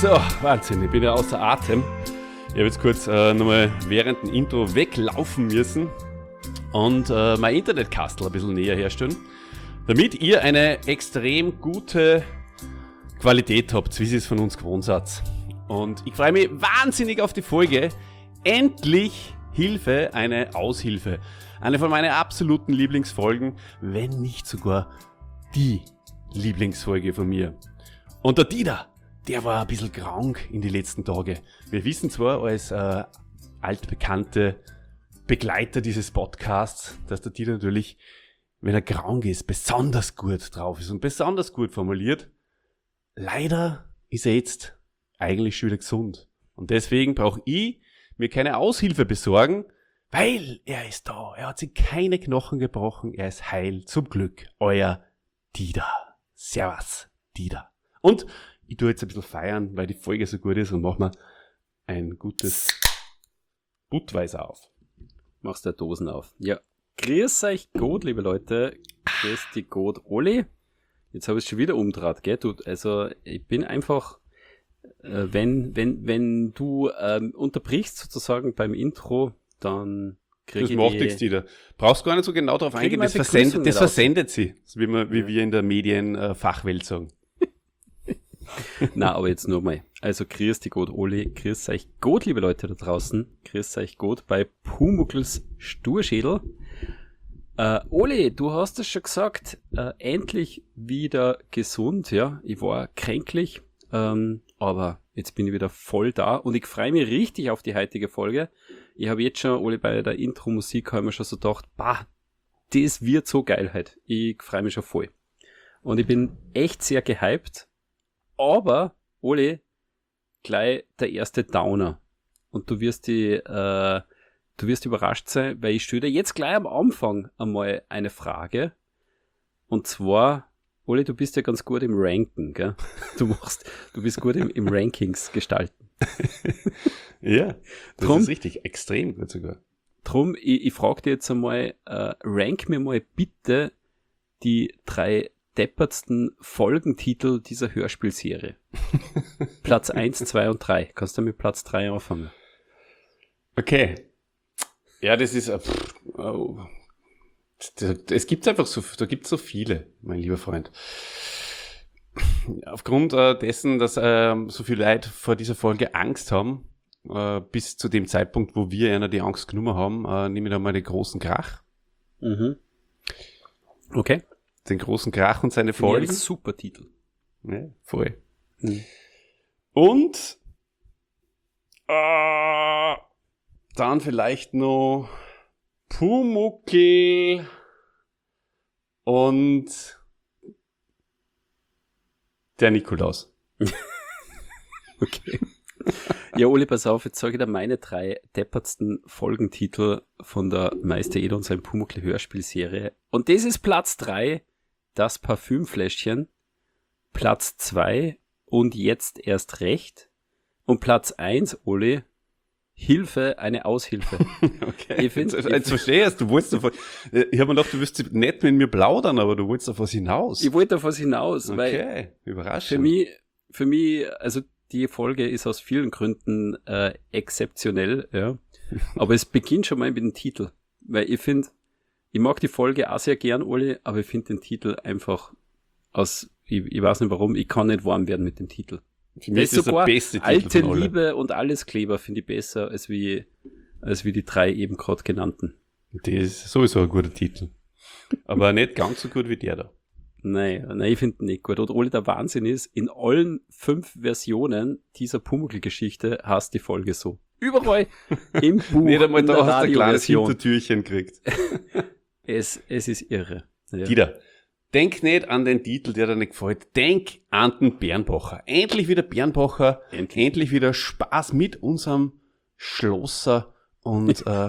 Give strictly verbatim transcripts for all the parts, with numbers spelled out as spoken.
So, Wahnsinn, ich bin ja außer Atem. Ich habe jetzt kurz äh, nochmal während dem Intro weglaufen müssen und äh, mein Internetkastel ein bisschen näher herstellen, damit ihr eine extrem gute Qualität habt, wie ihr es von uns gewohnt seid. Und ich freue mich wahnsinnig auf die Folge. Endlich Hilfe, eine Aushilfe. Eine von meinen absoluten Lieblingsfolgen, wenn nicht sogar die Lieblingsfolge von mir. Und der Dieter, der war ein bisschen krank in die letzten Tage. Wir wissen zwar als äh, altbekannte Begleiter dieses Podcasts, dass der Dieter natürlich, wenn er krank ist, besonders gut drauf ist und besonders gut formuliert. Leider ist er jetzt eigentlich schon wieder gesund. Und deswegen brauche ich mir keine Aushilfe besorgen, weil er ist da. Er hat sich keine Knochen gebrochen. Er ist heil. Zum Glück. Euer Dieter. Servus, Dieter. Und ich tue jetzt ein bisschen feiern, weil die Folge so gut ist und mach mal ein gutes Budweiser auf. Machst du Dosen auf. Ja. Grüß euch gut, liebe Leute. Grüß dich gut, Oli. Jetzt habe ich es schon wieder umdraht, gell? Du, also ich bin einfach, äh, wenn, wenn, wenn du ähm, unterbrichst sozusagen beim Intro, dann kriege ich... Das macht nichts, Dieter. Brauchst gar nicht so genau darauf eingehen, das, versend, das versendet sie, wie, man, wie ja. wir in der Medienfachwelt äh, sagen. Na, aber jetzt nur mal. Also grüß dich gut, Oli, grüß euch gut, liebe Leute da draußen, grüß euch gut bei Pumuckls Sturschädel. Äh, Oli, du hast es schon gesagt, äh, endlich wieder gesund, ja. Ich war kränklich, ähm, aber jetzt bin ich wieder voll da und ich freue mich richtig auf die heutige Folge. Ich habe jetzt schon, Oli, bei der Intro-Musik habe ich mir schon so gedacht, bah, das wird so geil heute. Ich freue mich schon voll. Und ich bin echt sehr gehypt. Aber, Oli, gleich der erste Downer. Und du wirst die, äh, du wirst überrascht sein, weil ich stelle dir jetzt gleich am Anfang einmal eine Frage. Und zwar, Oli, du bist ja ganz gut im Ranken, gell? Du machst, du bist gut im, im Rankings gestalten. Ja, das drum, ist richtig, extrem gut sogar. Drum, ich, ich frage dir jetzt einmal, äh, rank mir mal bitte die drei deppertsten Folgentitel dieser Hörspielserie. Platz eins, zwei und drei. Kannst du mit Platz drei anfangen? Okay. Ja, das ist... Pff, oh. Es gibt einfach so, da gibt es so viele, mein lieber Freund. Aufgrund äh, dessen, dass äh, so viele Leute vor dieser Folge Angst haben, äh, bis zu dem Zeitpunkt, wo wir einer die Angst genommen haben, äh, nehme ich da mal den großen Krach. Mhm. Okay. Den großen Krach und seine Folgen. Ja, super Titel. Ja, voll. Mhm. Und äh, dann vielleicht noch Pumuckl und der Nikolaus. Okay. Ja, Oli, pass auf, jetzt sage ich dir meine drei deppertsten Folgentitel von der Meister Eder und sein Pumuckl Hörspielserie. Und das ist Platz drei, das Parfümfläschchen. Platz zwei, und jetzt erst recht. Und Platz eins, Oli, Hilfe, eine Aushilfe. Okay, ich find, jetzt, jetzt verstehst du, wolltest davon, ich habe mir gedacht, du wirst nicht mit mir plaudern, aber du wolltest auf was hinaus. Ich wollte auf was hinaus, okay, weil überraschend. Für mich, für mich, also die Folge ist aus vielen Gründen äh, exzeptionell, ja. Aber es beginnt schon mal mit dem Titel, weil ich finde, ich mag die Folge auch sehr gern, Oli, aber ich finde den Titel einfach aus, ich, ich weiß nicht warum, ich kann nicht warm werden mit dem Titel. Für mich das ist sogar der beste Titel Alte von allen. Liebe und alles Kleber finde ich besser als wie, als wie die drei eben gerade genannten. Das ist sowieso ein guter Titel. Aber nicht ganz so gut wie der da. Nein, nein, ich finde ihn nicht gut. Und Oli, der Wahnsinn ist, in allen fünf Versionen dieser Pumuckl-Geschichte hast die Folge so. Überall im Buch. Nicht einmal in da der hast du ein kleines Radioversion. Hintertürchen gekriegt. Es, es ist irre. Ja. Dieter, denk nicht an den Titel, der dir nicht gefällt. Denk an den Bernbacher. Endlich wieder Bernbacher. Endlich. Endlich wieder Spaß mit unserem Schlosser und äh,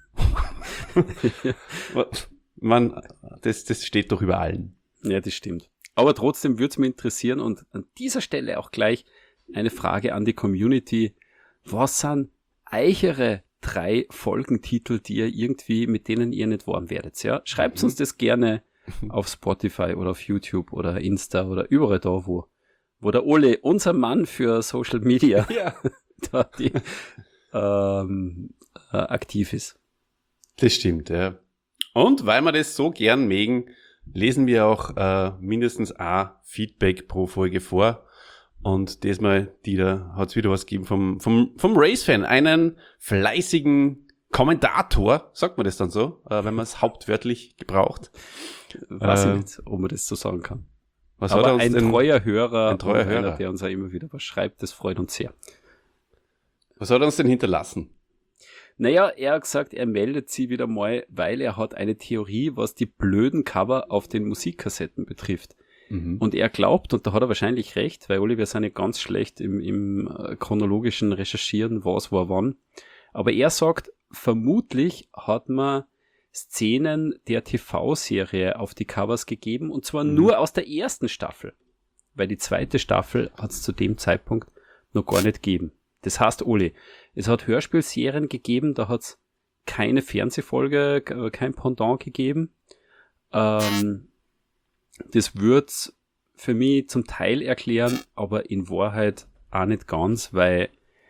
man, das, das steht doch über allen. Ja, das stimmt. Aber trotzdem würde es mich interessieren und an dieser Stelle auch gleich eine Frage an die Community. Was sind eichere drei Folgentitel, die ihr irgendwie, mit denen ihr nicht warm werdet? Ja? Schreibt mhm. uns das gerne auf Spotify oder auf YouTube oder Insta oder überall da, wo, wo der Ole, unser Mann für Social Media, Ja. da die, ähm, äh, aktiv ist. Das stimmt, ja. Und weil wir das so gern mögen, lesen wir auch äh, mindestens ein Feedback pro Folge vor. Und diesmal, Dieter, hat es wieder was gegeben vom, vom, vom Race-Fan, einen fleißigen Kommentator, sagt man das dann so, äh, wenn man es hauptwörtlich gebraucht. Weiß Äh, ich nicht, ob man das so sagen kann. Was hat er Aber uns ein denn, treuer Hörer, ein treuer und einer, Hörer. der uns auch immer wieder was schreibt, das freut uns sehr. was hat er uns denn hinterlassen? Naja, er hat gesagt, er meldet sie wieder mal, weil er hat eine Theorie, was die blöden Cover auf den Musikkassetten betrifft. Mhm. Und er glaubt, und da hat er wahrscheinlich recht, weil Oli, wir sind ja ganz schlecht im, im äh, chronologischen Recherchieren, was war wann. Aber er sagt, vermutlich hat man Szenen der T V-Serie auf die Covers gegeben, und zwar Mhm. nur aus der ersten Staffel. Weil die zweite Staffel hat es zu dem Zeitpunkt noch gar nicht gegeben. Das heißt, Oli, es hat Hörspielserien gegeben, da hat es keine Fernsehfolge, k- kein Pendant gegeben. Ähm, das wird's für mich zum Teil erklären, aber in Wahrheit auch nicht ganz, weil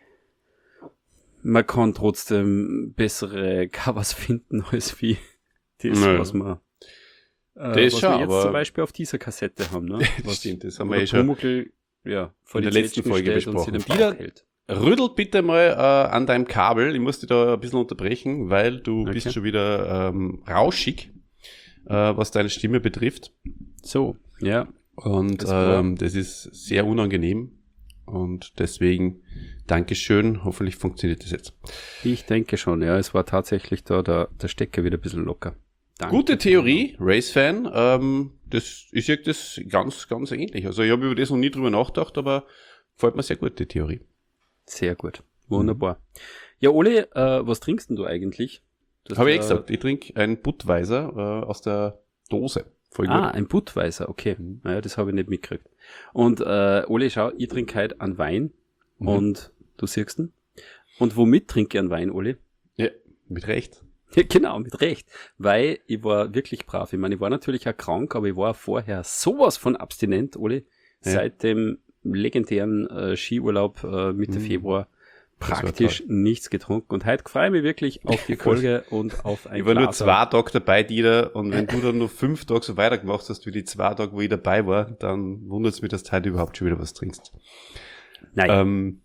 man kann trotzdem bessere Covers finden als wie das, Nö. was man, äh, Das was schon, wir jetzt aber- zum Beispiel auf dieser Kassette haben. Ne? Das Was stimmt, das haben wo wir der eh schon Pumuckl, ja, vor in die der letzten Zwetschgen Folge stellt und sie besprochen. den Wieder- Bauch hält. Rüttelt bitte mal äh, an deinem Kabel. Ich muss dich da ein bisschen unterbrechen, weil du Okay. bist schon wieder ähm, rauschig, äh, was deine Stimme betrifft. So, ja. Und Das war- ähm, das ist sehr unangenehm. Und deswegen Dankeschön. Hoffentlich funktioniert das jetzt. Ich denke schon, ja. Es war tatsächlich da der, der Stecker wieder ein bisschen locker. Danke. Gute Theorie, Race-Fan. Ähm, das ich sehe das ganz, ganz ähnlich. Also ich habe über das noch nie drüber nachgedacht, aber gefällt mir sehr gut, die Theorie. Sehr gut. Wunderbar. Ja, Ole, äh, was trinkst denn du eigentlich? Das Habe ich eh war- gesagt, ich trinke einen Budweiser äh, aus der Dose. Voll gut. Ah, ein Budweiser, okay. Naja, das habe ich nicht mitgekriegt. Und äh, Ole, schau, ich trinke heute einen Wein Mhm. und du siehst ihn. Und womit trinke ich einen Wein, Ole? Ja, mit Recht. Ja, genau, mit Recht. Weil ich war wirklich brav. Ich meine, ich war natürlich auch krank, aber ich war vorher sowas von abstinent, Ole. Ja. Seit dem legendären äh, Skiurlaub äh, Mitte Mhm. Februar Das war praktisch nichts getrunken. Und heute freue ich mich wirklich auf die Folge und auf ein Ich war nur Glas. zwei Tage dabei, Dieter, und wenn du dann nur fünf Tage so weitergemacht hast wie die zwei Tage, wo ich dabei war, dann wundert es mich, dass du heute überhaupt schon wieder was trinkst. Nein, Ähm,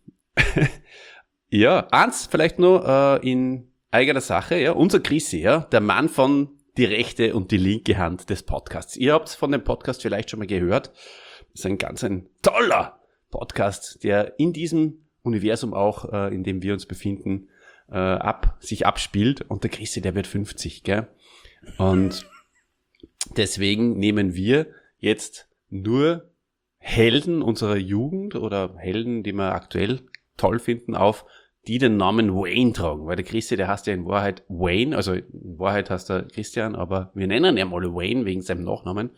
ja, eins vielleicht noch äh, in eigener Sache, ja, unser Chrissy, ja, der Mann von die rechte und die linke Hand des Podcasts. Ihr habt von dem Podcast vielleicht schon mal gehört. Das ist ein ganz ein toller Podcast, der in diesem Universum auch, äh, in dem wir uns befinden, äh, ab, sich abspielt. Und der Chrissy, der wird fünfzig, gell? Und deswegen nehmen wir jetzt nur Helden unserer Jugend oder Helden, die wir aktuell toll finden, auf, die den Namen Wayne tragen. Weil der Christi, der heißt ja in Wahrheit Wayne, also in Wahrheit heißt er Christian, aber wir nennen ihn mal Wayne wegen seinem Nachnamen.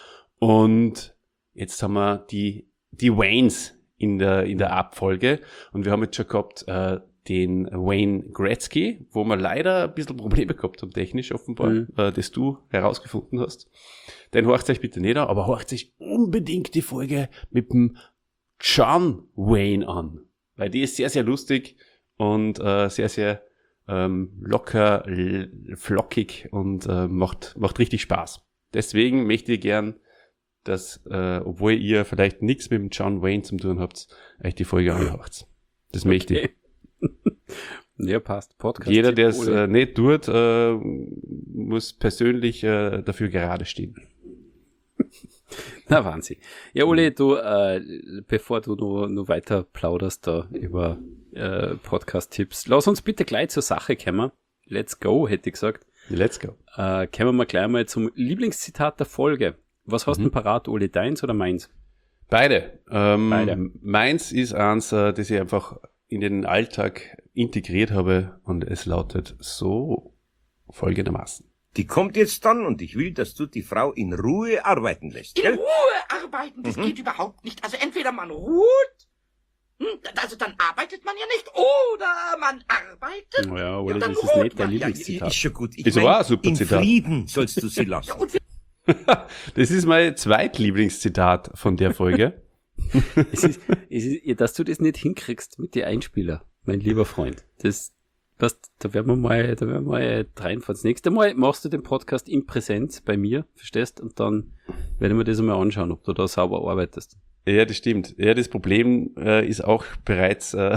Und jetzt haben wir die, die Waynes in der, in der Abfolge. Und wir haben jetzt schon gehabt, äh, den Wayne Gretzky, wo wir leider ein bisschen Probleme gehabt haben, technisch offenbar, Mhm. äh, das du herausgefunden hast. Den horcht euch bitte nicht an, aber horcht sich unbedingt die Folge mit dem John Wayne an. Weil die ist sehr, sehr lustig und äh, sehr, sehr ähm, locker, l- flockig und äh, macht, macht richtig Spaß. Deswegen möchte ich gern, dass, äh, obwohl ihr vielleicht nichts mit dem John Wayne zu tun habt, euch die Folge anhört. Das möchte ich. okay. Ja, passt. Podcast. Jeder, der es Ole. äh, nicht tut, äh, muss persönlich äh, dafür gerade stehen. Na, Wahnsinn. Ja, Ole, du, äh, bevor du nur, nur weiter plauderst da über äh, Podcast-Tipps, lass uns bitte gleich zur Sache kommen. Let's go, hätte ich gesagt. Let's go. Äh, kommen wir gleich mal zum Lieblingszitat der Folge. Was hast du Mhm. denn parat, Ole? Deins oder meins? Beide. Ähm, Beide. Meins ist eins, äh, das ich einfach in den Alltag integriert habe und es lautet so folgendermaßen. Die kommt jetzt dann und ich will, dass du die Frau in Ruhe arbeiten lässt, In gell? Ruhe arbeiten, das Mhm. geht überhaupt nicht. Also entweder man ruht, hm, also dann arbeitet man ja nicht, oder man arbeitet. Ja, Ole, Ja, dann das ist ruht nicht dein man. Ja, Ja, Lieblingszitat. ist schon gut. Ich Ist mein, aber auch ein super in Zitat. Frieden sollst du sie lassen. Ja, und wir Das ist mein Zweitlieblingszitat von der Folge. es ist, es ist, dass du das nicht hinkriegst mit den Einspieler, mein lieber Freund. Das, was, da werden wir mal, da werden wir mal reinfahren. Das nächste Mal machst du den Podcast in Präsenz bei mir, verstehst? Und dann werden wir das einmal anschauen, ob du da sauber arbeitest. Ja, das stimmt. Ja, das Problem äh, ist auch bereits äh,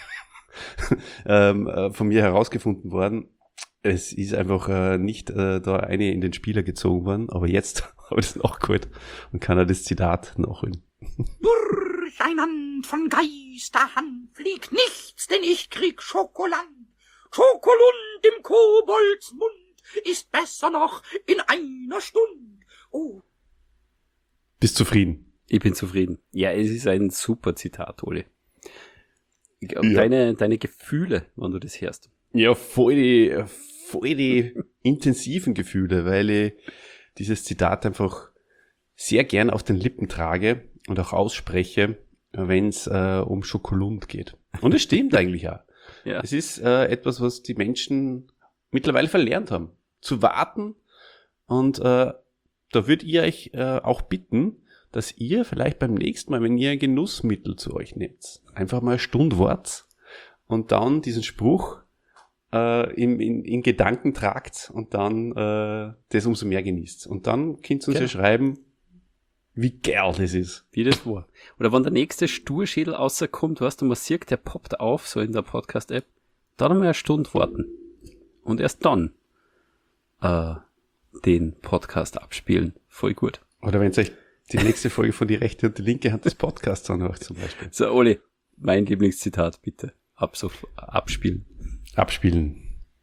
ähm, äh, von mir herausgefunden worden. Es ist einfach äh, nicht äh, da eine in den Spieler gezogen worden, aber jetzt habe ich es nachgeholt und kann er das Zitat nachholen. Durch ein Land von Geisterhand fliegt nichts, denn ich krieg Schokoland. Schokolund im Koboldsmund ist besser noch in einer Stunde. Oh. Bist zufrieden? Ich bin zufrieden. Ja, es ist ein super Zitat, Oli. Ja. Deine, deine Gefühle, wenn du das hörst. Ja, voll die, voll die intensiven Gefühle, weil ich dieses Zitat einfach sehr gern auf den Lippen trage und auch ausspreche, wenn es äh, um Schokolund geht. Und es stimmt eigentlich auch. Ja. Es ist äh, etwas, was die Menschen mittlerweile verlernt haben. Zu warten. Und äh, da würde ich euch äh, auch bitten, dass ihr vielleicht beim nächsten Mal, wenn ihr ein Genussmittel zu euch nehmt, einfach mal eine Stunde wartet und dann diesen Spruch äh, in, in, in Gedanken tragt und dann äh, das umso mehr genießt. Und dann könnt ihr uns ja schreiben, wie geil das ist. Wie das war. Oder wenn der nächste Sturschädel rauskommt, weißt du, man sieht, der poppt auf, so in der Podcast-App, dann einmal eine Stunde warten. Und erst dann äh, den Podcast abspielen. Voll gut. Oder wenn es euch die nächste Folge von die rechte und die linke Hand des Podcasts anhört zum Beispiel. So, Oli, mein Lieblingszitat, bitte. Ab, so, abspielen. Abspielen.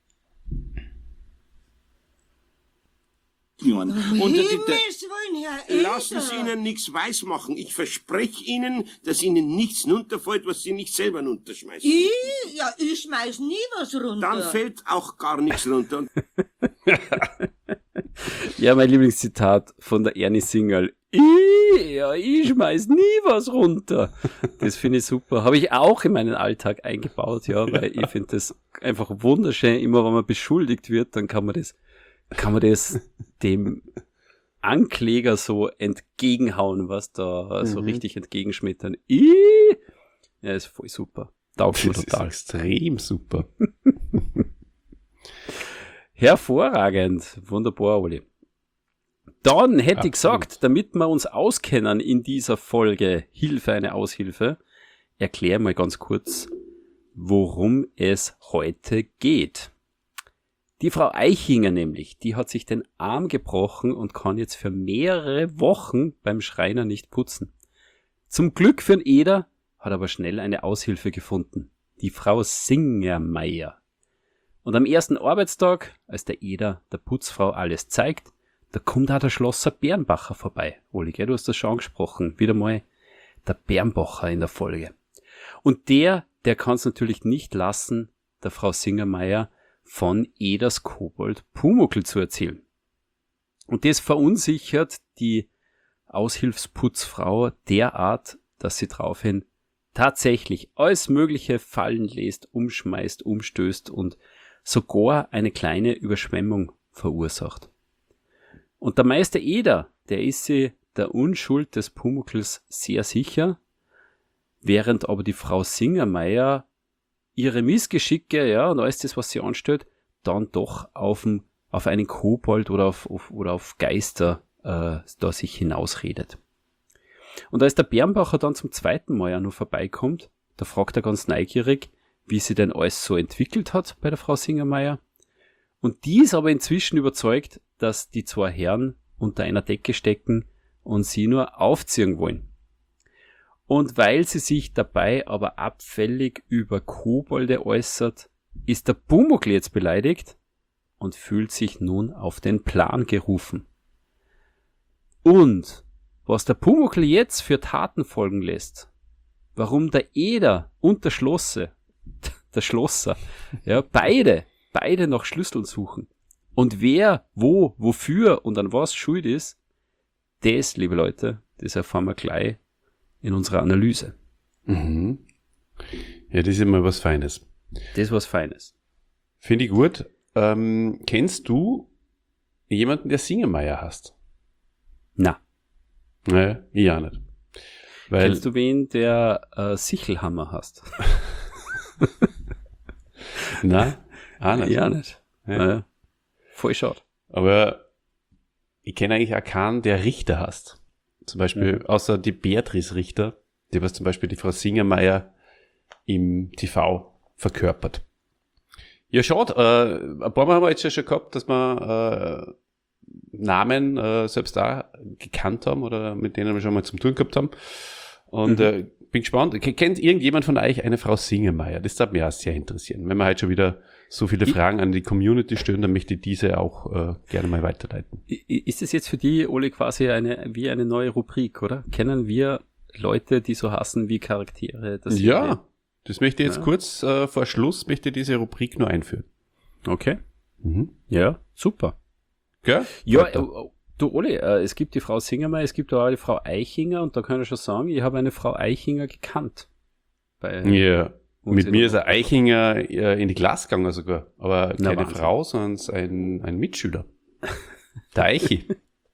Und Um die, Himmels Willen, Herr die, lassen Elter. Sie Ihnen nichts weismachen. Ich verspreche Ihnen, dass Ihnen nichts runterfällt, was Sie nicht selber runterschmeißen. Ich? Ja, ich schmeiß nie was runter. Dann fällt auch gar nichts runter. Und Ja, mein Lieblingszitat von der Ernie Singerl. Ich, ja, ich schmeiß nie was runter. Das finde ich super. Habe ich auch in meinen Alltag eingebaut, ja, weil ich finde das einfach wunderschön. Immer wenn man beschuldigt wird, dann kann man das, kann man das dem Ankläger so entgegenhauen, was da so Mhm. richtig entgegenschmettern. Ich, ja, ist voll super. Taugt mir Das ist total. extrem super. Hervorragend. Wunderbar, Oli. Dann hätte ich Absolut. gesagt, damit wir uns auskennen in dieser Folge Hilfe, eine Aushilfe, erkläre mal ganz kurz, worum es heute geht. Die Frau Eichinger nämlich, die hat sich den Arm gebrochen und kann jetzt für mehrere Wochen beim Schreiner nicht putzen. Zum Glück für den Eder hat aber schnell eine Aushilfe gefunden. Die Frau Singermeier. Und am ersten Arbeitstag, als der Eder der Putzfrau alles zeigt, da kommt auch der Schlosser Bernbacher vorbei. Oli, gell, du hast das schon angesprochen. Wieder mal der Bernbacher in der Folge. Und der, der kann es natürlich nicht lassen, der Frau Singermeier von Eders Kobold Pumuckl zu erzählen. Und das verunsichert die Aushilfsputzfrau derart, dass sie daraufhin tatsächlich alles Mögliche fallen lässt, umschmeißt, umstößt und sogar eine kleine Überschwemmung verursacht. Und der Meister Eder, der ist sich der Unschuld des Pumuckls sehr sicher, während aber die Frau Singermeier ihre Missgeschicke, ja, und alles das, was sie anstellt, dann doch auf, den, auf einen Kobold oder auf, auf, oder auf Geister äh, da sich hinausredet. Und als der Bernbacher dann zum zweiten Mal ja noch vorbeikommt, da fragt er ganz neugierig, wie sie denn alles so entwickelt hat bei der Frau Singermeier. Und die ist aber inzwischen überzeugt, dass die zwei Herren unter einer Decke stecken und sie nur aufziehen wollen. Und weil sie sich dabei aber abfällig über Kobolde äußert, ist der Pumuckl jetzt beleidigt und fühlt sich nun auf den Plan gerufen. Und was der Pumuckl jetzt für Taten folgen lässt, warum der Eder und der Schlosse, der Schlosser, ja, beide, beide nach Schlüsseln suchen. Und wer, wo, wofür und an was schuld ist, das, liebe Leute, das erfahren wir gleich in unserer Analyse. Mhm. Ja, das ist immer was Feines. Das ist was Feines. Finde ich gut. Ähm, kennst du jemanden, der Singermeier heißt? Na, Naja, ich auch nicht. Weil, Kennst du wen, der äh, Sichelhammer hast? Nein, auch nicht. Ja, nicht. Ja. Naja. Voll schade. Aber ich kenne eigentlich auch keinen, der Richter hast. Zum Beispiel, Mhm. außer die Beatrice Richter, die was zum Beispiel die Frau Singermeier im T V verkörpert. Ja, schade. Äh, ein paar Mal haben wir jetzt ja schon gehabt, dass wir äh, Namen äh, selbst da gekannt haben oder mit denen wir schon mal zum Tun gehabt haben. Und Mhm. äh, bin gespannt. K- Kennt irgendjemand von euch eine Frau Singermeier? Das darf mich auch sehr interessieren. Wenn wir heute schon wieder so viele Ich- Fragen an die Community stellen, dann möchte ich diese auch äh, gerne mal weiterleiten. I- i- Ist es jetzt für die, Oli, quasi eine, wie eine neue Rubrik, oder? Kennen wir Leute, die so hassen wie Charaktere? Das Ja, das möchte ich jetzt Ja. kurz äh, vor Schluss, möchte ich diese Rubrik nur einführen. Okay. Mhm. Ja, super. Gell? Ja, Weiter. äh, du Oli, äh, es gibt die Frau Singermeier, es gibt auch die Frau Eichinger und da kann ich schon sagen, ich habe eine Frau Eichinger gekannt. Bei Ja, uns mit in mir der- ist ein Eichinger äh, in die Klasse gegangen sogar, aber Na, keine Wahnsinn. Frau, sondern ein, ein Mitschüler. Der Eichi.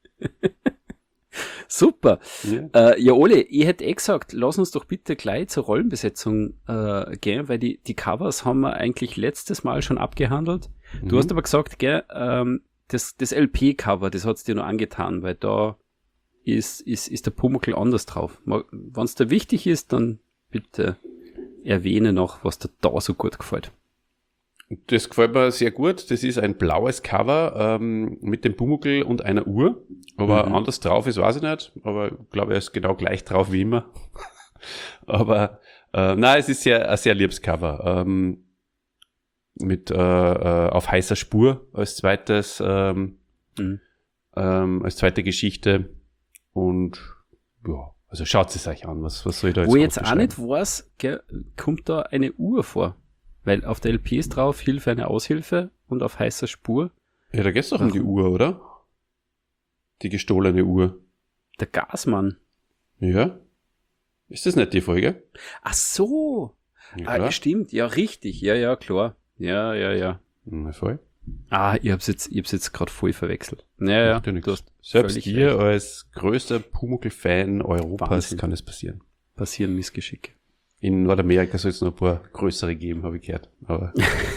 Super. Ja. Äh, ja, Oli, ich hätte eh gesagt, lass uns doch bitte gleich zur Rollenbesetzung äh, gehen, weil die, die Covers haben wir eigentlich letztes Mal schon abgehandelt. Du Mhm. hast aber gesagt, gell, ähm, das, das L P-Cover, das hat's dir nur angetan, weil da ist, ist, ist der Pumuckl anders drauf. Wenn es dir wichtig ist, dann bitte erwähne noch, was dir da so gut gefällt. Das gefällt mir sehr gut. Das ist ein blaues Cover ähm, mit dem Pumuckl und einer Uhr. Aber Mhm. anders drauf ist, weiß ich nicht. Aber ich glaube, er ist genau gleich drauf wie immer. Aber äh, nein, es ist sehr, ein sehr liebes Cover. Ähm, mit äh, äh, auf heißer Spur als zweites, ähm, Mhm. ähm, als zweite Geschichte. Und ja, also schaut es euch an. Was, was soll ich da jetzt Wo ich groß jetzt auch beschreiben? nicht weiß, gell, kommt da eine Uhr vor. Weil auf der L P ist drauf, Hilfe, eine Aushilfe und auf heißer Spur Ja, da geht's doch um die Warum? Uhr, oder? Die gestohlene Uhr. der Gasmann. Ja. Ist das nicht die Folge? Ach so. Ja, Ah, klar. stimmt, ja, richtig. Ja, ja, klar. Ja, ja, ja. Na, voll. Ah, ich hab's jetzt, ich hab's jetzt gerade voll verwechselt. Ja, ja. Macht ja nichts. Du hast Selbst völlig dir recht. als größter Pumuckl-Fan Europas Wahnsinn. kann es passieren. Passieren Missgeschicke. In Nordamerika soll es noch ein paar größere geben, habe ich gehört. Aber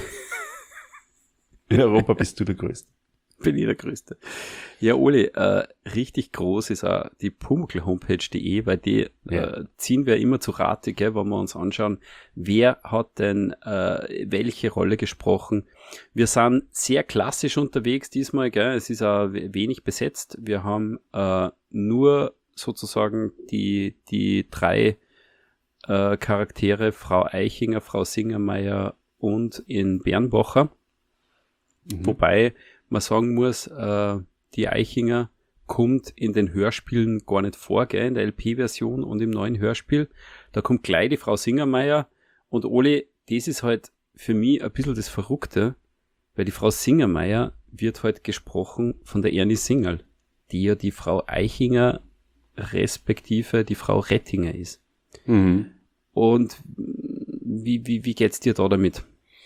in Europa bist du der Größte. Bin ich der Größte. Ja, Oli, äh, richtig groß ist auch die Pumuckl-Homepage punkt de, weil die Ja. äh, ziehen wir immer zu Rate, gell, wenn wir uns anschauen, wer hat denn äh, welche Rolle gesprochen. Wir sind sehr klassisch unterwegs diesmal, gell, es ist auch we- wenig besetzt. Wir haben äh, nur sozusagen die, die drei äh, Charaktere, Frau Eichinger, Frau Singermeier und in Bernbacher. Mhm. Wobei man sagen muss, äh, die Eichinger kommt in den Hörspielen gar nicht vor, gell, in der L P-Version und im neuen Hörspiel. Da kommt gleich die Frau Singermeier und Oli, das ist halt für mich ein bisschen das Verrückte, weil die Frau Singermeier wird halt gesprochen von der Ernie Singerl, die ja die Frau Eichinger respektive die Frau Rettinger ist. Mhm. Und wie, wie, wie geht's dir da damit?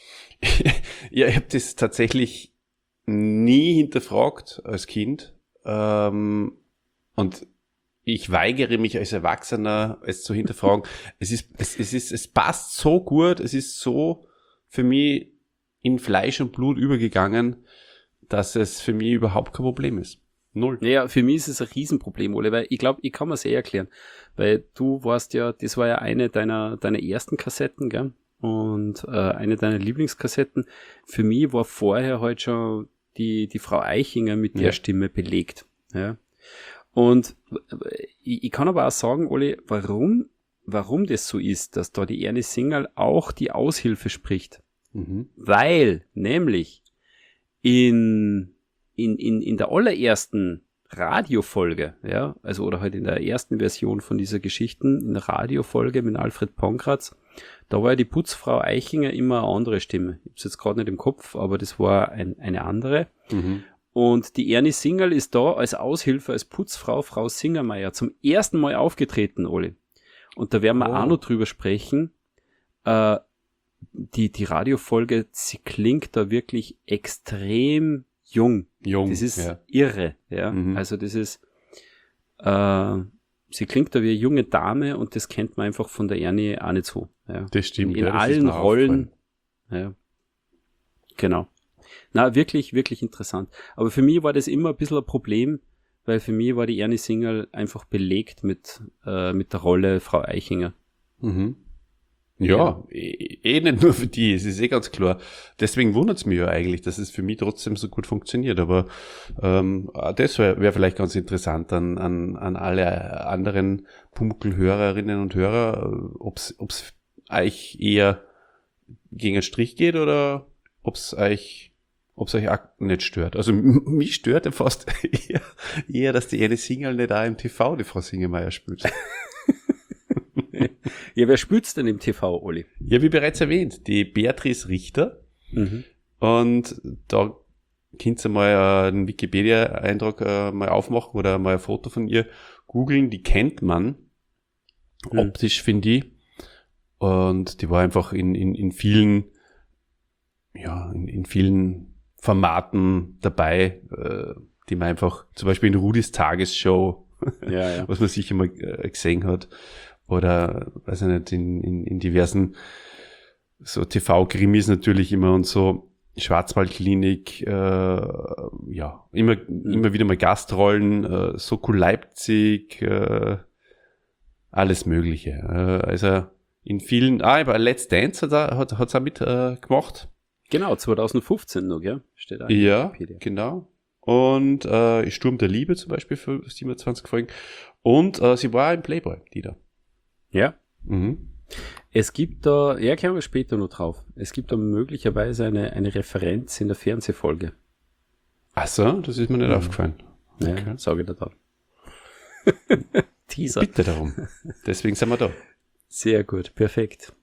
Ja, ich habe das tatsächlich nie hinterfragt als Kind. Ähm, und ich weigere mich als Erwachsener, es zu hinterfragen. es ist, es, es ist, es passt so gut, es ist so für mich in Fleisch und Blut übergegangen, dass es für mich überhaupt kein Problem ist. Null. Naja, für mich ist es ein Riesenproblem, Ole, weil ich glaube, ich kann mir es eh erklären. Weil du warst ja, das war ja eine deiner, deiner ersten Kassetten, gell? Und äh, eine deiner Lieblingskassetten. Für mich war vorher halt schon die, die Frau Eichinger mit der Ja. Stimme belegt. Ja. Und äh, ich, ich kann aber auch sagen, Ole, warum, warum das so ist, dass da die Ernie Singerl auch die Aushilfe spricht. Mhm. Weil, nämlich, in, in, in, in der allerersten Radiofolge, ja, also oder halt in der ersten Version von dieser Geschichten, in der Radiofolge mit Alfred Pankratz, da war ja die Putzfrau Eichinger immer eine andere Stimme. Ich hab's jetzt gerade nicht im Kopf, aber das war ein, eine andere. Mhm. Und die Ernie Singerl ist da als Aushilfe, als Putzfrau, Frau Singermeier, zum ersten Mal aufgetreten, Oli. Und da werden wir Oh. auch noch drüber sprechen. Äh, die, die Radiofolge, sie klingt da wirklich extrem jung. Jung. Das ist ja. irre, ja. Mhm. Also das ist äh, sie klingt da wie eine junge Dame und das kennt man einfach von der Ernie auch nicht so. Ja. Das stimmt. In ja, das ist allen mir Rollen. aufgefallen. Ja. Genau. Na, wirklich, wirklich interessant. Aber für mich war das immer ein bisschen ein Problem, weil für mich war die Ernie Singerl einfach belegt mit, äh, mit der Rolle Frau Eichinger. Mhm. Ja, Ja. eh, eh nicht nur für die, es ist eh ganz klar. Deswegen wundert es mich ja eigentlich, dass es für mich trotzdem so gut funktioniert. Aber ähm, das wäre wär vielleicht ganz interessant an, an, an alle anderen Pumuckl-Hörerinnen und Hörer, ob es euch eher gegen den Strich geht oder ob es euch, ob's euch auch nicht stört. Also m- mich stört ja fast eher, eher, dass die eine Single nicht auch im T V die Frau Singemeier spielt. Ja, wer spielt's denn im T V, Oli? Ja, wie bereits erwähnt, die Beatrice Richter. Mhm. Und da könnt ihr mal äh, einen Wikipedia-Eintrag äh, mal aufmachen oder mal ein Foto von ihr googeln. Die kennt man Mhm. optisch, finde ich. Und die war einfach in, in, in vielen, ja, in, in vielen Formaten dabei, äh, die man einfach, zum Beispiel in Rudis Tagesshow, Ja, ja. was man sicher mal äh, gesehen hat. Oder, weiß ich nicht, in, in, in diversen so T V-Krimis natürlich immer und so, Schwarzwaldklinik, äh, ja, immer, Mhm. immer wieder mal Gastrollen, äh, Soko Leipzig, äh, alles Mögliche. Äh, also in vielen, ah, bei Let's Dance hat er, hat, hat's auch mit äh, gemacht. Genau, zwanzig fünfzehn noch, gell? Steht da in Ja, Wikipedia. genau. Und äh, Sturm der Liebe zum Beispiel für siebenundzwanzig Folgen. Und äh, sie war im Playboy, die da. Ja. Mhm. Es gibt da, ja, kommen wir später noch drauf. Es gibt da möglicherweise eine, eine Referenz in der Fernsehfolge. Ach so, das ist mir nicht Mhm. aufgefallen. Ja, Okay. sage ich dir dann. Teaser. Bitte darum. Deswegen sind wir da. Sehr gut, perfekt.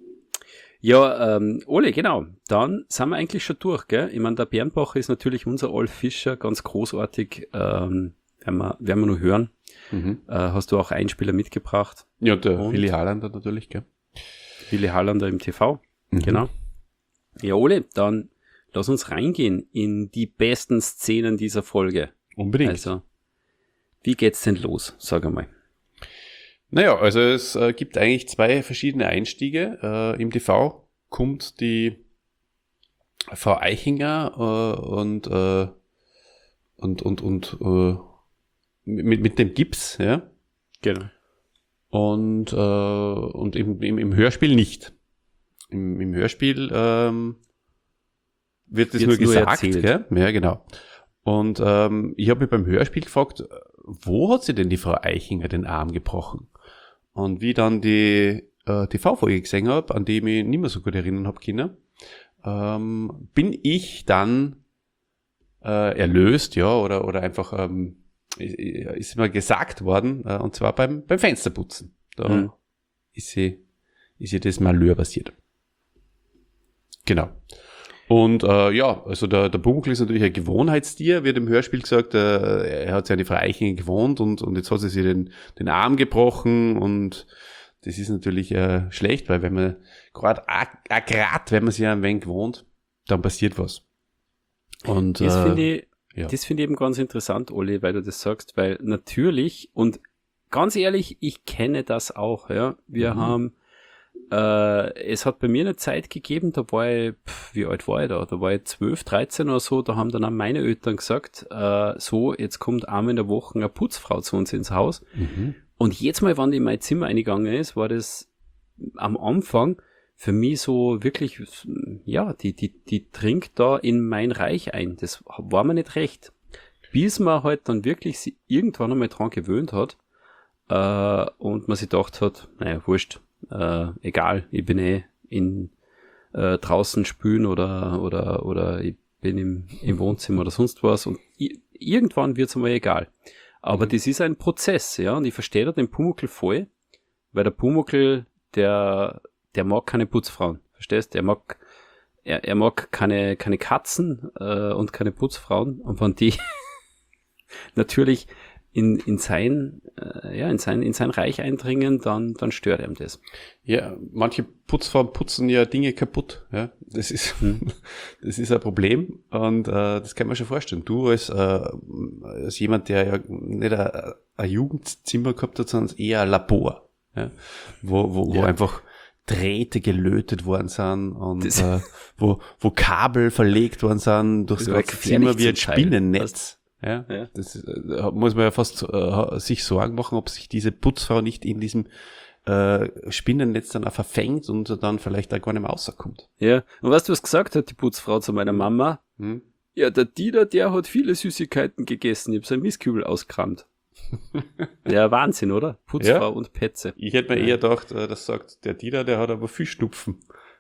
Ja, ähm, Ole, genau. Dann sind wir eigentlich schon durch, gell? Ich meine, der Bernbacher ist natürlich unser Olf Fischer, ganz großartig. Ähm, werden wir, werden wir noch hören. Mhm. Äh, hast du auch Einspieler mitgebracht? Ja, und der Und? Willi Harlander natürlich, gell? Willi Hallander im T V. Mhm. Genau. Ja, Ole, dann lass uns reingehen in die besten Szenen dieser Folge. Unbedingt. Also, wie geht's denn los? Sag einmal. Naja, also es äh, gibt eigentlich zwei verschiedene Einstiege. Äh, Im T V kommt die Frau Eichinger äh, und, äh, und, und, und äh, mit, mit dem Gips, ja, Genau. und, äh, und im, im, im Hörspiel nicht. Im, im Hörspiel ähm, wird das Wird's nur nur gesagt, erzählt. gell? Ja, genau. Und ähm, ich habe mich beim Hörspiel gefragt, wo hat sie denn die Frau Eichinger den Arm gebrochen? Und wie ich dann die äh, T V-Folge gesehen habe, an die ich mich nicht mehr so gut erinnern habe können, ähm, bin ich dann äh, erlöst, ja, oder, oder einfach ähm, ist, ist mir gesagt worden, äh, und zwar beim, beim Fensterputzen. Da Mhm. ist sie, ist ihr das Malheur passiert. Genau. Und äh, ja, also der, der Pumuckl ist natürlich ein Gewohnheitstier, wird im Hörspiel gesagt, äh, er hat ja eine Frau Eichinger gewohnt und, und jetzt hat sie sich den, den Arm gebrochen und das ist natürlich äh, schlecht, weil wenn man gerade, auch gerade wenn man sich ein wenig gewohnt, dann passiert was. Und Das äh, finde ich, ja. das finde ich eben ganz interessant, Olli, weil du das sagst, weil natürlich, und ganz ehrlich, ich kenne das auch, ja. Wir Mhm. haben, äh, es hat bei mir eine Zeit gegeben, da war ich, pf, wie alt war ich da? Da war ich zwölf, dreizehn oder so, da haben dann auch meine Eltern gesagt, äh, so, jetzt kommt einmal in der Woche eine Putzfrau zu uns ins Haus. Mhm. Und jetzt mal, wenn die in mein Zimmer eingegangen ist, war das am Anfang für mich so wirklich, ja, die, die, die trinkt da in mein Reich ein. Das war mir nicht recht. Bis man halt dann wirklich sie irgendwann einmal dran gewöhnt hat, äh, und man sich gedacht hat, naja, wurscht, äh, egal, ich bin eh in, äh, draußen spülen oder, oder, oder ich bin im, im Wohnzimmer oder sonst was und i- irgendwann wird's einmal egal. Aber das ist ein Prozess, ja, und ich verstehe da den Pumuckl voll, weil der Pumuckl, der, der mag keine Putzfrauen, verstehst? Er mag, er, er mag keine, keine Katzen, äh, und keine Putzfrauen, und wenn die natürlich in, in sein, äh, ja, in sein, in sein Reich eindringen, dann, dann stört ihm das. Ja, manche Putzfrauen putzen ja Dinge kaputt. Ja, das ist, das ist ein Problem und äh, das kann man schon vorstellen. Du als, äh, als jemand, der ja nicht ein, ein Jugendzimmer gehabt hat, sondern eher ein Labor, ja, wo, wo, wo Ja. einfach Drähte gelötet worden sind und Das- äh, wo, wo Kabel verlegt worden sind durch Das das war ganze gefährlich Zimmer wie ein zum Teil. Spinnennetz. Ja, Ja. das äh, da muss man ja fast äh, sich Sorgen machen, ob sich diese Putzfrau nicht in diesem äh, Spinnennetz dann auch verfängt und dann vielleicht da gar nicht mehr rauskommt. Ja. Und weißt du, was gesagt hat die Putzfrau zu meiner Mama? Hm? Ja, der Dieter, der hat viele Süßigkeiten gegessen. Ich hab seinen Mistkübel ausgekramt. Ja, Wahnsinn, oder? Putzfrau Ja. und Petze. Ich hätte mir Ja. eher gedacht, äh, das sagt der Dieter, der hat aber viel Schnupfen.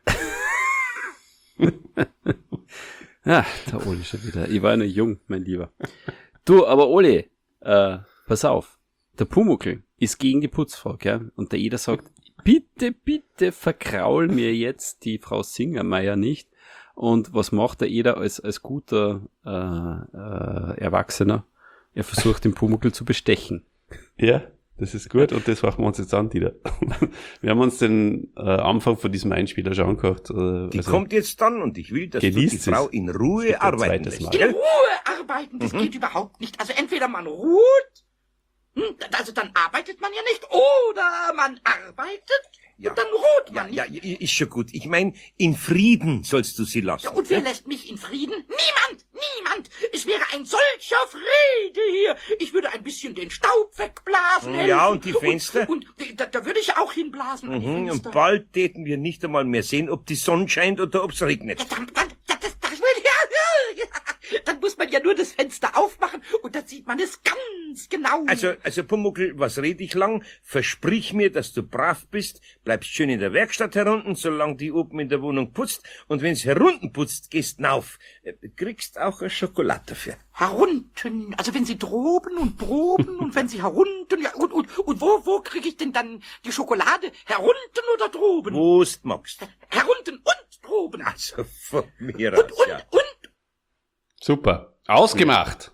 Ah, der Oli schon wieder. Ich war ja noch jung, mein Lieber. Du, aber Oli, äh, pass auf. Der Pumuckl ist gegen die Putzfrau, gell? Und der Eder sagt, bitte, bitte verkraul mir jetzt die Frau Singermeier nicht. Und was macht der Eder als, als guter äh, äh, Erwachsener? Er versucht den Pumuckl zu bestechen. Ja, das ist gut und das machen wir uns jetzt an, Dieter. Wir haben uns den äh, Anfang von diesem Einspieler schon angehört. Äh, Die also- kommt jetzt dann und ich will, dass du die Genießt Frau es. in Es Ruhe gibt ein arbeiten zweites lässt. Mal. In Gell? Ruhe arbeiten, das geht überhaupt nicht. Also entweder man ruht, hm, also dann arbeitet man ja nicht, oder man arbeitet Ja. und dann ruht Ja, man ja, nicht. i- ist schon gut. Ich meine, in Frieden sollst du sie lassen. Ja, und wer lässt mich in Frieden? Niemand, niemand. Es wäre ein solcher Friede hier. Ich würde ein bisschen den Staub wegblasen. Ja, helfen. und die Fenster? Und, und da, da würde ich auch hinblasen an die Mhm, Fenster. und bald täten wir nicht einmal mehr sehen, ob die Sonne scheint oder ob's regnet. Ja, dann, dann, das, das, das, ja, ja, dann muss man ja nur das Fenster aufmachen und dann sieht man es ganz genau. Also, also Pumuckl, was red ich lang? Versprich mir, dass du brav bist, bleibst schön in der Werkstatt herunten, solange die oben in der Wohnung putzt, und wenn's herunten putzt, gehst nauf. Äh, Kriegst auch eine Schokolade dafür. herunten, also wenn sie droben und proben und wenn sie herunten, ja, und, und, und wo, wo kriege ich denn dann die Schokolade? Herunten oder droben? Wo's magst. Herunten und droben. Also von mir Und, aus, und, ja. und, Super. Ausgemacht.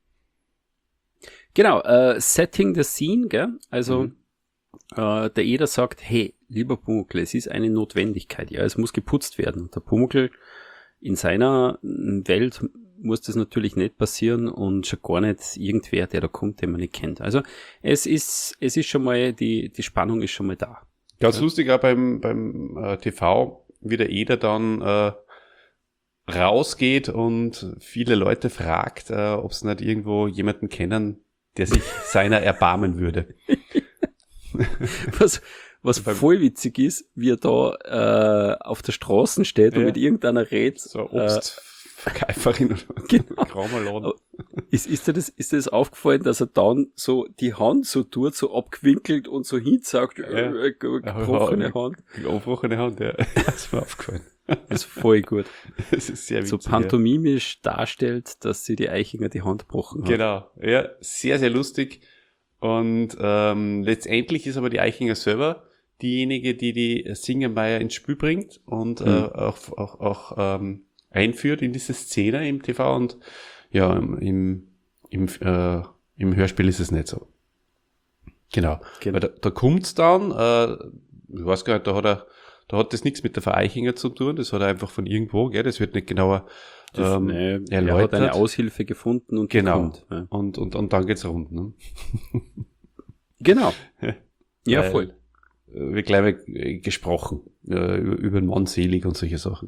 Genau, äh, Setting the Scene, gell? Also, Mhm. äh, der Eder sagt, hey, lieber Pumuckl, es ist eine Notwendigkeit, ja, es muss geputzt werden. Und der Pumuckl, in seiner Welt muss das natürlich nicht passieren und schon gar nicht irgendwer, der da kommt, den man nicht kennt. Also, es ist, es ist schon mal, die, die Spannung ist schon mal da. Ganz lustig auch beim, beim äh, T V, wie der Eder dann äh, rausgeht und viele Leute fragt, äh, ob sie nicht irgendwo jemanden kennen, der sich seiner erbarmen würde. Was, was voll witzig ist, wie er da äh, auf der Straße steht und Ja. mit irgendeiner redet. So Obstverkäuferin oder Genau. Graumerladen. Ist, ist dir das, ist dir das aufgefallen, dass er dann so die Hand so tut, so abgewinkelt und so hinzagt, Ja. äh, äh, gebrochene Hand? Die aufbrochene Hand, ja. Das ist mir aufgefallen. Das ist voll gut. Das ist sehr So witzig. pantomimisch darstellt, dass sie die Eichinger die Hand gebrochen ja. hat. Genau. Ja, sehr, sehr lustig. Und ähm, letztendlich ist aber die Eichinger selber diejenige, die die Singermeier ins Spiel bringt und äh, Mhm. auch, auch, auch ähm, einführt in diese Szene im T V. Und ja, im, im, äh, im Hörspiel ist es nicht so. Genau. Genau. Weil da, da kommt's dann, äh, ich weiß gar nicht, da hat er, da hat das nichts mit der Frau Eichinger zu tun, das hat er einfach von irgendwo, gell, das wird nicht genauer Das, ähm, nee, er erläutert. hat eine Aushilfe gefunden und die Genau. kommt, ja. Und, und, und dann geht's rund, ne? Genau. Ja, Weil, voll. äh, Wird gleich mal äh, gesprochen, äh, über, über den Mann selig und solche Sachen.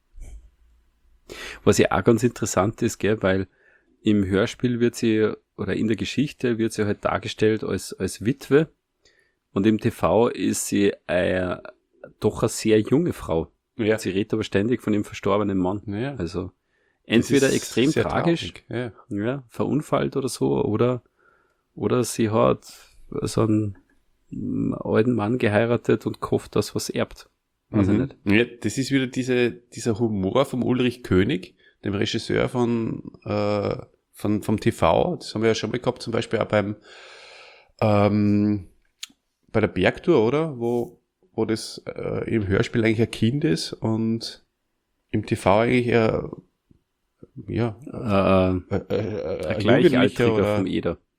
Was ja auch ganz interessant ist, gell, weil im Hörspiel wird sie, oder in der Geschichte wird sie halt dargestellt als, als Witwe und im T V ist sie äh, doch eine sehr junge Frau. Ja. Sie redet aber ständig von dem verstorbenen Mann. Ja. Also entweder Das ist extrem sehr tragisch, traurig, Ja. ja, verunfallt oder so, oder, oder sie hat so einen mm, alten Mann geheiratet und gehofft, dass was erbt. Weiß ich Mhm. nicht. Ja, das ist wieder diese, dieser Humor vom Ulrich König, dem Regisseur von, äh, von, vom T V. Das haben wir ja schon mal gehabt, zum Beispiel auch beim, ähm, bei der Bergtour, oder? Wo, wo das äh, im Hörspiel eigentlich ein Kind ist und im T V eigentlich äh, ja, Äh, äh, äh, ein ein Gleichaltriger Jugendlicher oder vom Eder.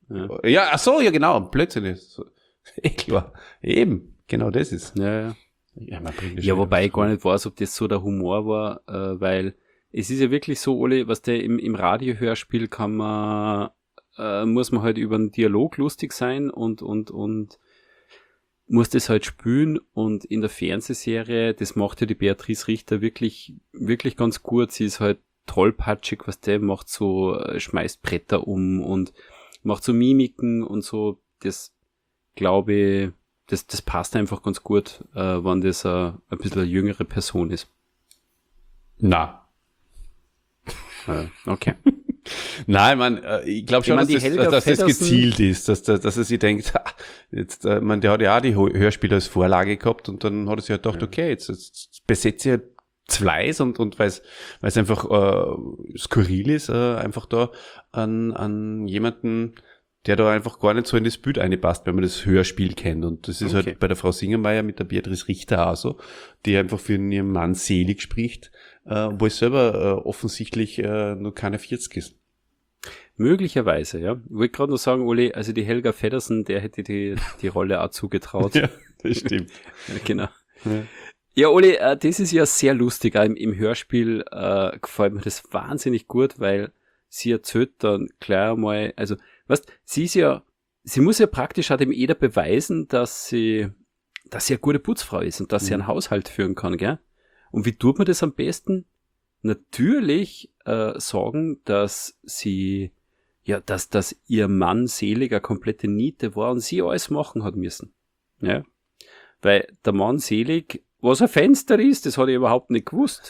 Ja, Ja, ach so, ja genau, Blödsinn. So. Eh klar, eben, genau das ist. ja. ja. Ja, man bringt das Ja, schon wobei ich wieder gar nicht weiß, ob das so der Humor war, äh, weil es ist ja wirklich so, Oli, was der im, im Radiohörspiel kann man, äh, muss man halt über einen Dialog lustig sein und, und, und muss das halt spülen, und in der Fernsehserie, das macht ja die Beatrice Richter wirklich, wirklich ganz gut. Sie ist halt tollpatschig, was der macht, so, äh, schmeißt Bretter um und macht so Mimiken und so. Das, glaube ich, das, das passt einfach ganz gut, äh, wenn das äh, ein bisschen eine jüngere Person ist. Na. Äh, okay. Nein, ich mein, äh, ich glaube schon, Ich mein, dass, die das, Helga dass das Feddersen- gezielt ist, dass, dass, dass er sich denkt, ha, jetzt, äh, man, der hat ja auch die Ho- Hörspiele als Vorlage gehabt, und dann hat er sich halt gedacht, okay, jetzt, jetzt besetze ich halt Fleiß, und, und weil es einfach äh, skurril ist, äh, einfach da an, an jemanden, der da einfach gar nicht so in das Bild einpasst, wenn man das Hörspiel kennt. Und das ist Okay. halt bei der Frau Singermeier mit der Beatrice Richter auch so, die einfach für ihren Mann selig spricht, äh, obwohl es selber äh, offensichtlich äh, nur keine vierzig ist. Möglicherweise, ja. Ich wollte gerade noch sagen, Oli, also die Helga Feddersen, der hätte die, die Rolle auch zugetraut. Ja, das stimmt. Ja, genau. Ja. Ja, Oli, äh, das ist ja sehr lustig. Auch im, im Hörspiel äh, gefällt mir das wahnsinnig gut, weil sie erzählt dann gleich einmal, also, weißt, sie ist ja, sie muss ja praktisch auch dem Eder beweisen, dass sie, dass sie eine gute Putzfrau ist und dass sie einen Haushalt führen kann, gell? Und wie tut man das am besten? Natürlich äh, sagen, dass sie, ja, dass, dass ihr Mann selig eine komplette Niete war und sie alles machen hat müssen. Ja. Weil der Mann selig, was ein Fenster ist, das hat ich überhaupt nicht gewusst.